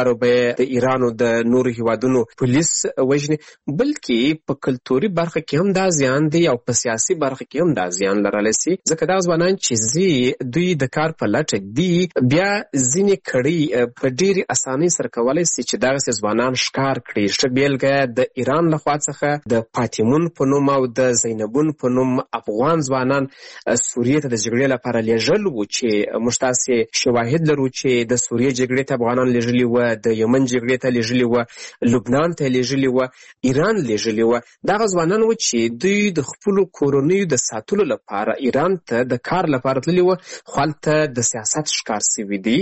چې د ایران او د نورو هیوادونو پولیس وژني، بلکې په کلتوري برخه کې هم دا زیان دی او په سیاسي برخه کې هم دا زیان لرلی سي، ځکه دا ځوانان چې زی دوی د کار په لټه دي بیا ځینې کړي په ډېرې اسانۍ سره کولی سي چې دغسې ځوانان ښکار کړي. ښه بېلګه د ایران لخوا څخه د فاطمون په نوم او د زینبون په نوم افغان ځوانان سوریې ته د جګړې لپاره لیږل وو، چې موږ تاسې شواهد لرو چې د سوریې جګړې ته افغانان لیږلي وه، د یمن جګړې ته لیږلي وه، لبنان ته لیږلي وه، ایران لیږلي وه. دغه ځوانان وو چې دوی د خپلو کورنیو د ساتلو لپاره ایران ته د کار لپاره تللي وه، خو هلته د سیاست ښکار سوي دي.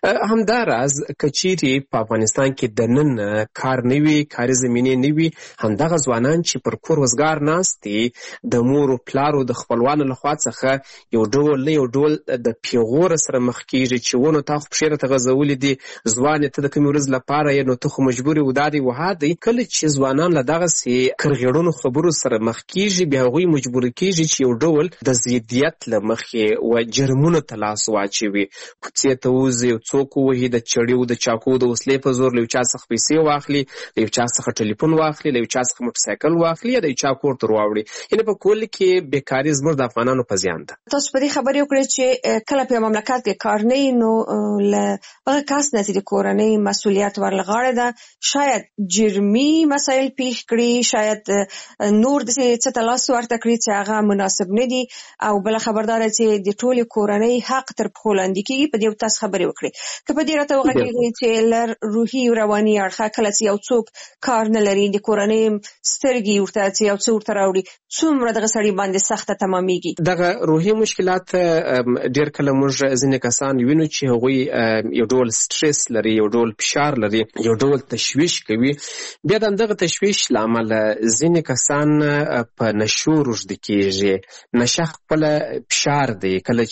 همداراز که چیرې په افغانستان کې د نن کار نه وي، کاري زمینې نه وي، همدغه ځوانان چې پر کور وزګار ناست دي د مور او پلارو د خپلوانو لخوا څخه یو ډول نه یو ډول د پیغور سره مخ کېږي چې ونه تا خو پښې راته غځولي دي، ځوان یې ته د کومې ورځې لپاره یې نو ته خو مجبور یې ودا دی وها دی. کله چې ځوانان له دغسې کرغېړنو خبرو سره مخ کېږي بیا هغوی مجبور کېږي چې یو ډول د ضدیت له مخې و جرمونو ته لاس واچوي، کوڅې ته ووځي، یو څوک ووهي، د چړیو د چاقو د وسلې په زور له یو چا څخه پیسې واخلي، له یو چا څخه ټلیفون واخلي، له یو چا څخه موټرسایکل واخلي، یا د یو چا کور ته راوړي. یعنې په کل کې بیکاري زموږ د افغانانو په زیان ده. تاسو په دې خبرې وکړئ چې کله په مملکت کې کار نه وي نو له هغه کس نه چې د کورنۍ مسؤلیت ورله غاړه ده شاید جرمي مسایل پیښ کړي، شاید نور داسې څه ته لاس ورته کړي چې هغه مناسب نه دي، او بله خبرداره چې د ټولې کورنۍ حق تر پښو لاندې کېږي. په دې تاسو خبرې وکړئ. که په دې راته وغږېږئ چې لر روحي او رواني اړخه کله چې یو څوک کار نه لري، د کورنۍ سترګې ورته چې یو څه ورته راوړي، څومره دغه سړي باندې سخته تمامېږي. دغه روحي مشکلات ډېر کله موږ ځینې کسان وینو چې هغوی یو ډول سټرس لري، یو ډول فشار لري، یو ډول تشویش کوي. بیا د همدغه تشویش له امله ځینې کسان په نشو روږدي کېږي. نشه خپله فشار دی. کله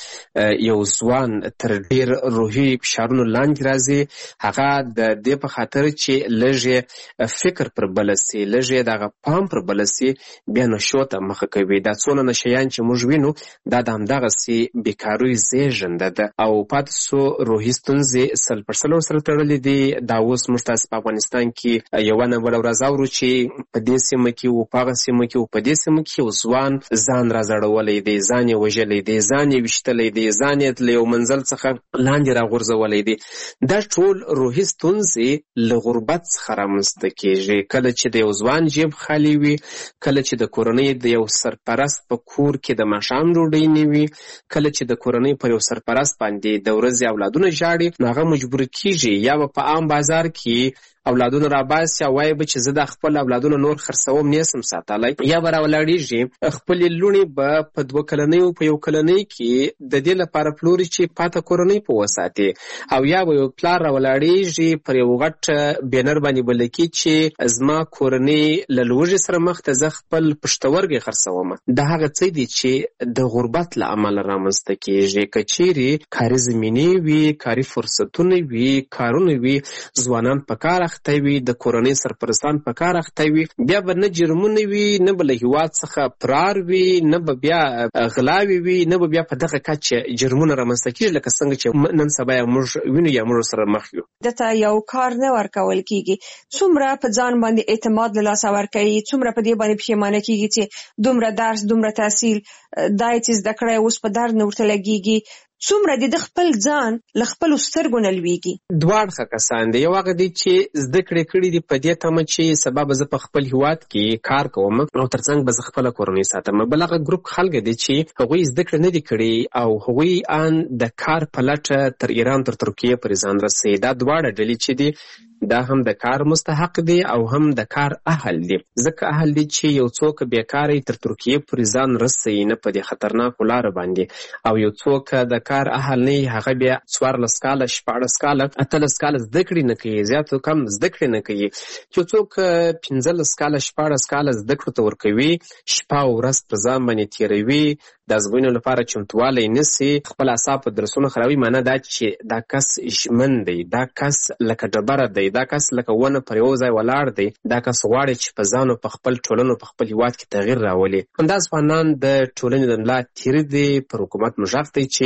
چې یو ځوان تر ډېر روحي فشارونو لاندې راځي، هغه د دې په خاطر چې لږ فکر پر بله سي، لږ دغه پام پر بله سي، بیا نشو ته مخه کوي. دا څونه نشیان چې موږ وینو دا د همدغسې بیکاروي زېږنده ده او پاتې سو روحي ستونزې سل پر سل ورسره تړلې دي. دا اوس موږ تاسې په افغانستان کې یوه نه بله ورځ اورو چې په دې سیمه کې و، په هغه سیمه کې و، په دې سیمه کې یو ځوان ځان رازړولی دی، ځان یې وژلی دی، ځان یې ویشتلی دی، ځان یې له یو منزل څخه لاندې راغورځولی دی. دا ټول روحي ستونزې له غربت څخه رامنځته کېږي. کله چې د یو ځوان جیب خالي وي، کله چې د کورنۍ د یو سرپرست په کور کې د ماښام ډوډۍ نه وي، کله چې د کورنۍ پر یو سرپرست باندې د ورځې اولادونه ژاړي، نو هغه مجبور کېږي یا به په عام بازار کې اولادونه راباسي او وایي به چې زه د خپل اولادونه نور خرڅوم نه سم ساتلی، یا به راولاړېږي خپلې لوڼې به په دوه کلنۍ په یو کلنۍ کې د دې لپاره پلوري چې پاته کورنۍ په وساتي، او یا به یو پلار راولاړېږي پر یو غټ بینر باندې به لیکي چې زما کورنۍ له لوږې سره مخ ته، زه خپل پښتورګی خرڅوم. دا هغه څه دي چې د غربت له امله رامنځته کېږي. که چیرې کاري زمینې وي، کاري فرصتونه وي، کارونه وي، ځوانان په کار اخته وي، د کورنۍ سرپرستان په کار اخته وي، بیا به نه جرمونه وي، نه به له هېواد څخه فرار وي، نه به بیا غلاوې وي، نه به بیا په دغه کچه جرمونه رامنځته کېږي لکه څنګه چې نن سبا یې موږ وینو یا موږ سره مخ یو. دته یو کار نه ورکول کېږي، څومره په ځان باندې اعتماد له لاسه ورکوي، څومره په دې باندې پښیمانه کېږي چې دومره درس، دومره تحصیل، دا یې چې زده کړی اوس په درد نه ورته لګېږي، څومره د خپل ځان له خپلو سترګو نه لوېږي. دوه اړخه کسان دي. یو هغه دی چې زده کړې کړي دي په دې تمه چې سبا به زه په خپل هېواد کې کار کوم او تر څنګ به زه خپله کورنۍ ساتم. بل هغه ګروپ خلک دي چې هغوی زده کړې نه دي کړي او هغوی ان د کار په لټه تر ایران تر ترکیې پورې ځان رسوي. دا دواړه ډلې چې دي دا هم د کار مستحق دي او هم د کار اهل دي. ځکه اهل دي چې یو څوک بیکاره تر ترکیې پورې ځان رسوي نه په دې خطرناکو لارو باندې، او یو څوک د کار اهل نه هغه بیا څوارلس کاله، شپاړس کاله، اتلس کاله زده کړې نه کوي، زیات کم زده کړې نه کوي. یو څوک پنځلس کاله، شپاړس کاله زده کړو ته ورکوي، شپه او ورځ په ځان باندې تېروي، د ازموینو لپاره چمتوالی نیسي، خپل اعصاب په درسونو خرابوي. معنا دا چې دا کس ژمن دی، دا کس لکه ډبره دی، دا کس لکه ونه پر یو ځای ولاړ دی، دا کس غواړي چې په ځان او په خپل ټولنو په خپل هېواد کې تغییر راولي. همدا ځوانان د ټولنې د ملا تیر دي، پر حکومت مږغ دی چې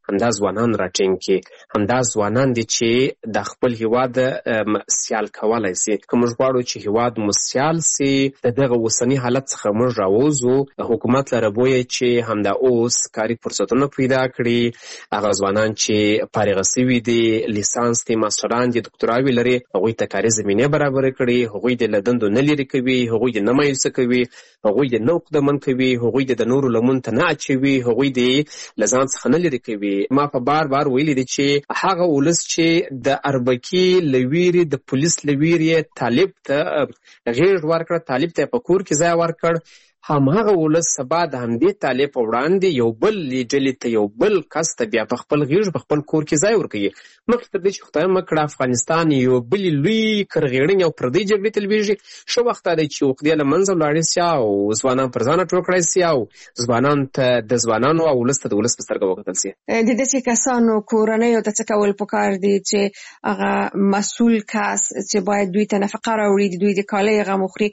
همدا ځوانان راټینګ کړي، همدا ځوانان دي چې د خپل هیواد سیال کولی سي. که موږ غواړو چې هیواد مو سیال سي، د دغه اوسني حالت څخه موږ راووځو، حکومت لره بویه چې همدا اوس کاري فرصتونه پیدا کړي. هغه ځوانان چې فارغه سوي دي، لیسانس دي، ماسټران دي، دکتراوې لري، هغوی ته کاري زمینې برابرې کړي، هغوی دې له دندو نه لرې کوي، هغوی دې نه مایوسه کوي، هغوی دې نه عقدمن کوي، هغوی دې د نورو لمون ته نه اچوي، هغوی دې له ځان څخه نه لرې کوي. ما په بار بار ویلي دي چې هغه ولس چې د اربکي له ویرې، د پولیس له ویرې طالب ته غېږ ورکړه، طالب ته په کور کې ځای ورکړ، هماغه ولس سبا د همدې طالب په وړاندې یو بل ډلې ته، یو بل کس ته بیا په خپل غېږ په خپل کور کې ځای ورکوي. مخکې تر دې چې خدای مه کړه افغانستان یو بلې لوی کرغېړنې او پردۍ جګړې ته لویږي، ښه وخت دا دی چې عقدې له منځه ولاړې سي او ځوانان پر ځانه ټول کړی سي او ځوانانو ته د ځوانانو او ولس ته د ولس په سترګه وکتل سي. د داسې کسانو کورنیو ته څه کول پکار دي چې هغه مسؤل کس چې باید دوی ته نفقه راوړي، د دوی د کالۍ غم وخوري،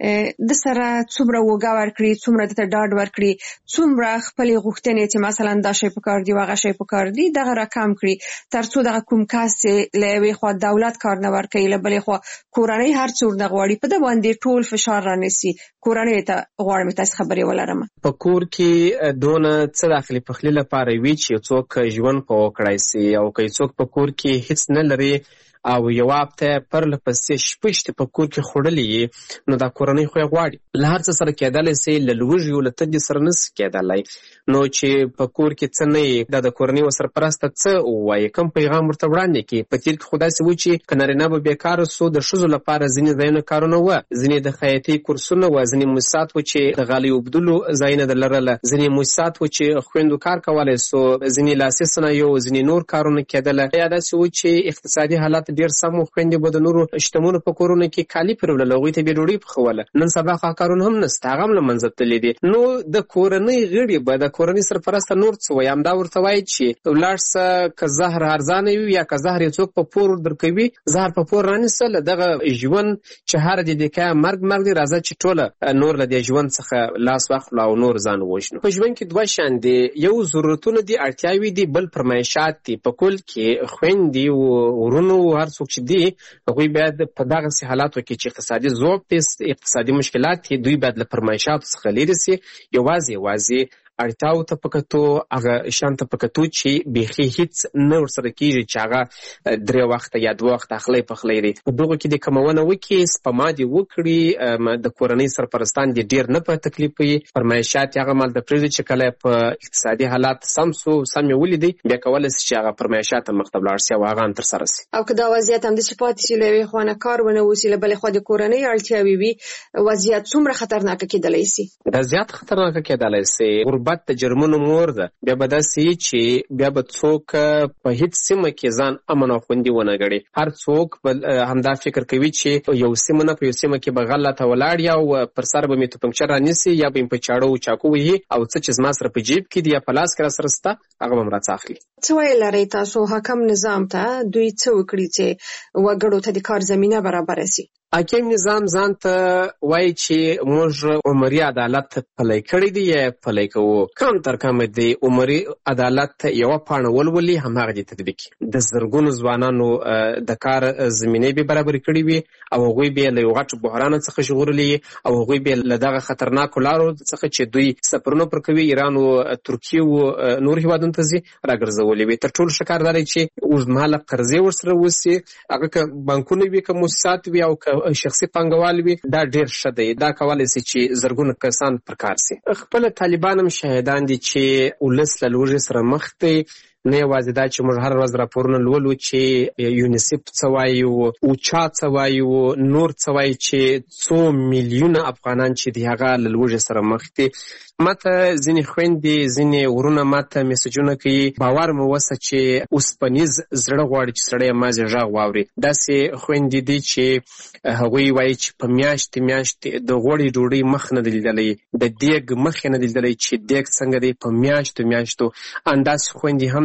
د سره څومره وږه ورکړي، څومره دته ډاډ ورکړي، څومره خپلې غوښتنې چې مثلا دا شی پکار دی، هغه شی پکار دی، دغه راکم کړي، تر څو دغه کوم کس له یوې خوا دولت کار نه ورکوي، له بلې خوا کورنۍ هر څه ورنه غواړي، په ده باندې ټول فشار رانیسي. کورنۍ ته غواړم تاسې خبرې ولرم. په کور کې دونه څه داخلي پخلي لپاره وي چې څوک ژوند په وکړای سي، او که څوک په کور کې هیڅ نه لري او یو هفته پرله پسې شپه شته په کور کې خوړلې، نو دا کورنۍ خو یې غواړي. له هر څه سره کېدلی سي، له لوږې او له تندې سره نه سي کېدلی. نو چې په کور کې څه نه یي، دا د کورنۍ سرپرسته څه ووایي، کوم پیغام ورته وړاندې کړي. په تېر کې خو داسې و چې که نارینه به بېکاره سو، د ښځو لپاره ځینې ځایونه کارونه وه، ځینې د خیاطۍ کورسونه وه، ځینې موسسات وو چې د غالۍ اوبدلو ځایونه د لرله، ځینې موسسات وو چې خویندو کار کولی سو، ځینې لاسي صنایعو، ځینې نور کارونه کېدله. یا داسې و چې اقتصادي حالت ډېر سم و، خویندې به د نورو شتمنو په کورونو کې کالي پرېوړل، هغوی ته به یې ډوډۍ پخوله. نن سبا خو کارونه هم نشته، هغه هم له منځه تللي دي. نو د کورنۍ غړي به د کورنۍ سرپرسته نور څه وایي، همدا ورته وایي چې ولاړ شه، که زهر ارزانه وي یا که زهر یې څوک په پور درکوي، زهر په پور رانیسه، له دغه ژوند چې هر دقیقه مرګ مرګ دی، راځه چې ټوله نور له دې ژوند څخه لاس واخلو او نور ځان ووژنو. په ژوند کې دوه شیان دي، یو ضرورتونه دي، اړتیاوې دي، بل فرمایشات دي. په کل کې خویندې او ورونو هر څوک چې دي، هغوی باید په دغسې حالاتو کې چې اقتصادي ضعف دی، اقتصادي مشکلات دي، دوی باید له فرمایشاتو څخه لرې سي، یوازې یوازې اړتیاو ته په کتو، هغه شیانو ته په کتو چې بیخي هیڅ نه ورسره کېږي، چې هغه درې وخته یا دوه وخته اخلی پخلی دی. په دغو کې دې کمونه وکړي، سپما دې وکړي، د کورنۍ سرپرستان دې ډېر نه په تکلیف کوي، فرمایشات یې هغه مال ته پرېږدي چې کله په اقتصادي حالات سم سو، سم یې ولیدي، بیا کولی سي چې هغه فرمایشات ته مخ ته ولاړ سي او هغه هم ترسره سي. او که دا وضعیت همداسې پاتې شي، له یوې خوا نه کار ونه وسي، له بلې خوا د کورنۍ اړتیاوې وي، وضعیت څومره خطرناکه کېدلی سي؟ دا زیات خطرناکه کېدلی سي. غربت د جرمونو مور ده. بیا به داسې وي چې بیا به څوک په هیڅ سیمه کې ځان امن او خوندي ونه ګڼي. هر څوک به همدا فکر کوي چې یو سیمه نه په یو سیمه کې به غله ته ولاړ یا او پر سر به مې توپنچه رانیسي، یا به یې په چاړه او چاقو وهي، او څه چې زما سره په جیب کې دي یا په لاس کې را سره شته، هغه به م راڅه اخلي. څه ویل لرئ تاسو حاکم نظام ته، دوی څه وکړي چې وګړو ته د کار زمینه برابره سي؟ حاکم نظام ځان ته وایي چې موږ عمري عدالت پلی کړی دی یا پلی کوو. کم تر کمه دی عمري عدالت یوه پاڼه ولولي، هماغه دې تطبیق کړي. د زرګونو ځوانانو د کار زمینې به برابرې کړي وي، او هغوی به یې له یو غټ بحران څخه ژغورلي، او هغوی به یې له دغه خطرناکو لارو څخه چې دوی سفرونه پر کوي، ایران او ترکیې او نور هېوادونو ته ځي، راګرځولي وي. تر ټولو ښه کار دا دی چې اوږدمهاله قرضې ورسره وسي، هغه که بانکونه وي، که موسسات وي، او که شخصي پانګوال وي، دا ډېر ښه دی. دا کولی سي چې زرګونه کسان پر کار سي. خپله طالبان هم شاهدان دي چې ولس له لوږې سره مخ دی. نه یوازې دا چې موږ هر ورځ راپورونه لولو چې یونیسف څه وایي، اوچا څه وایي، نور څه وایي چې څو میلیونه افغانان چې دي هغه له لوږې سره مخ دي. ماته ځینې خویندې، ځینې ورونه ماته میسجونه کوي، باور مې وسه چې اوسپنیز زړه غواړي چې سړی یې مازې غږ واوري. داسې خویندې دي چې هغوی وایي چې په میاشتې میاشتې د غوړې ډوډۍ مخ نه دی لیدلی، د دیګ مخ یې نه دی لیدلی چې دیګ څنګه دی، په میاشتو میاشتو. همداسې خویندې هم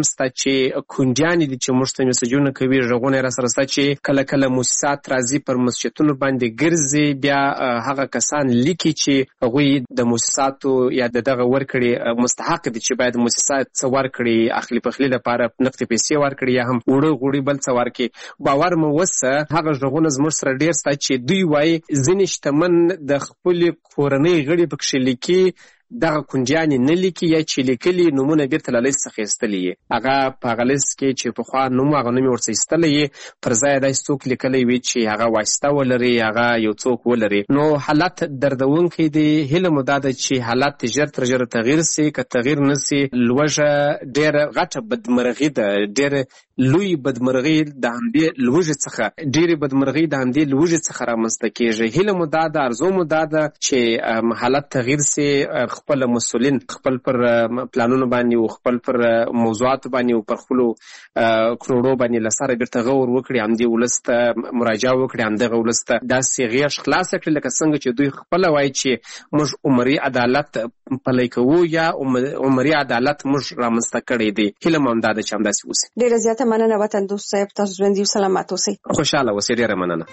ستا چې کونډیانې دي چې موږ ته میسجونه کوي غوونه را سره ستا چې کله کله موسسات راځي پر مسجدونو باندې ګرځي بیا هغه کسان لیکي چې هغوی د موسساتو یا د دغه ورکړي مستحق دي چې باید موسسات څه ورکړي اخلي پخلي لپاره نقد پیسې ورکړي یا هم وړه غوړي بل څه ورکړي باور مو وسه هغه غوونه زموږ سره ډیر ستا چې دوی وایي ځینې شتمن د خپلې کورنۍ غړي پکښې لیکي دغه کونډیانې نه لیکي یا چې لیکلي نومونه بیرته له لیست څخه ایستلی یې هغه په هغه لیست کې چې پخوا نوم هغه نوم یې ورڅخه ایستلی یې پر ځای داسې څوک لیکلی وي چې هغه واسطه ولري هغه یو څوک ولري نو حالت دردونکی دی. هیله مو دا ده چې حالت ژر تر ژره تغییر سي که تغییر نه سي لوږه ډېره غټه بدمرغي ده ډېره لوی بدمرغي د همدې لوږې څخه ډېرې بدمرغي د همدې لوږې څخه رامنځته کېږي. هیله مو دا ده ارزو مو دا ده چې حالت تغییر سي خپل مسؤلین خپل پر پلانونو باندې او خپل پر موضوعات باندې او پر خپل کروڑو باندې لساره بیرته غور وکړي همدې ولسته مراجعه وکړي همدغه ولسته داسې غیږ خلاصه کړي لکه څنګه چې دوی خپله وایي چې موږ عمري عدالت پلی کوو یا عمري عدالت موږ رامنځته کړی دی. هیله مو همدا ده چې همداسې وسي. ډېره زیاته مننه وطن دوست صاحب تاسو ژوندي او سلامت اوسئ. خوشحاله اوسئ. ډېره مننه.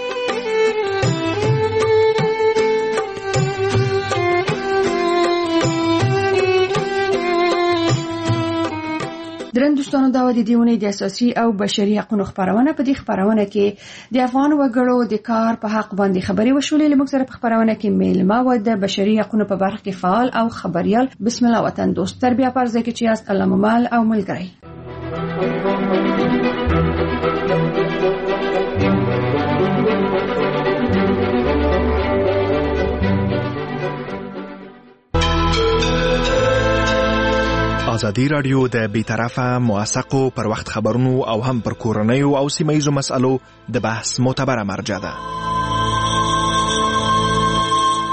درن دوستانو دا د دیونې د اساسي او بشري حقوقو خبرونه په دې خبرونه کې د افغان وګړو د کار په حق باندې خبري وشولې لمک سره په خبرونه کې میلمه و د بشري حقوقو په برخه کې فعال او خبريال بسم الله وطن دوست تربیه پرځه کې چې است الله ممال او ملګری ازادي رادیو د بیطرفه موثقو پر وخت خبرونو او هم پر کورنیو او سیمه ییزو مسالو د بحث معتبره مرجع ده.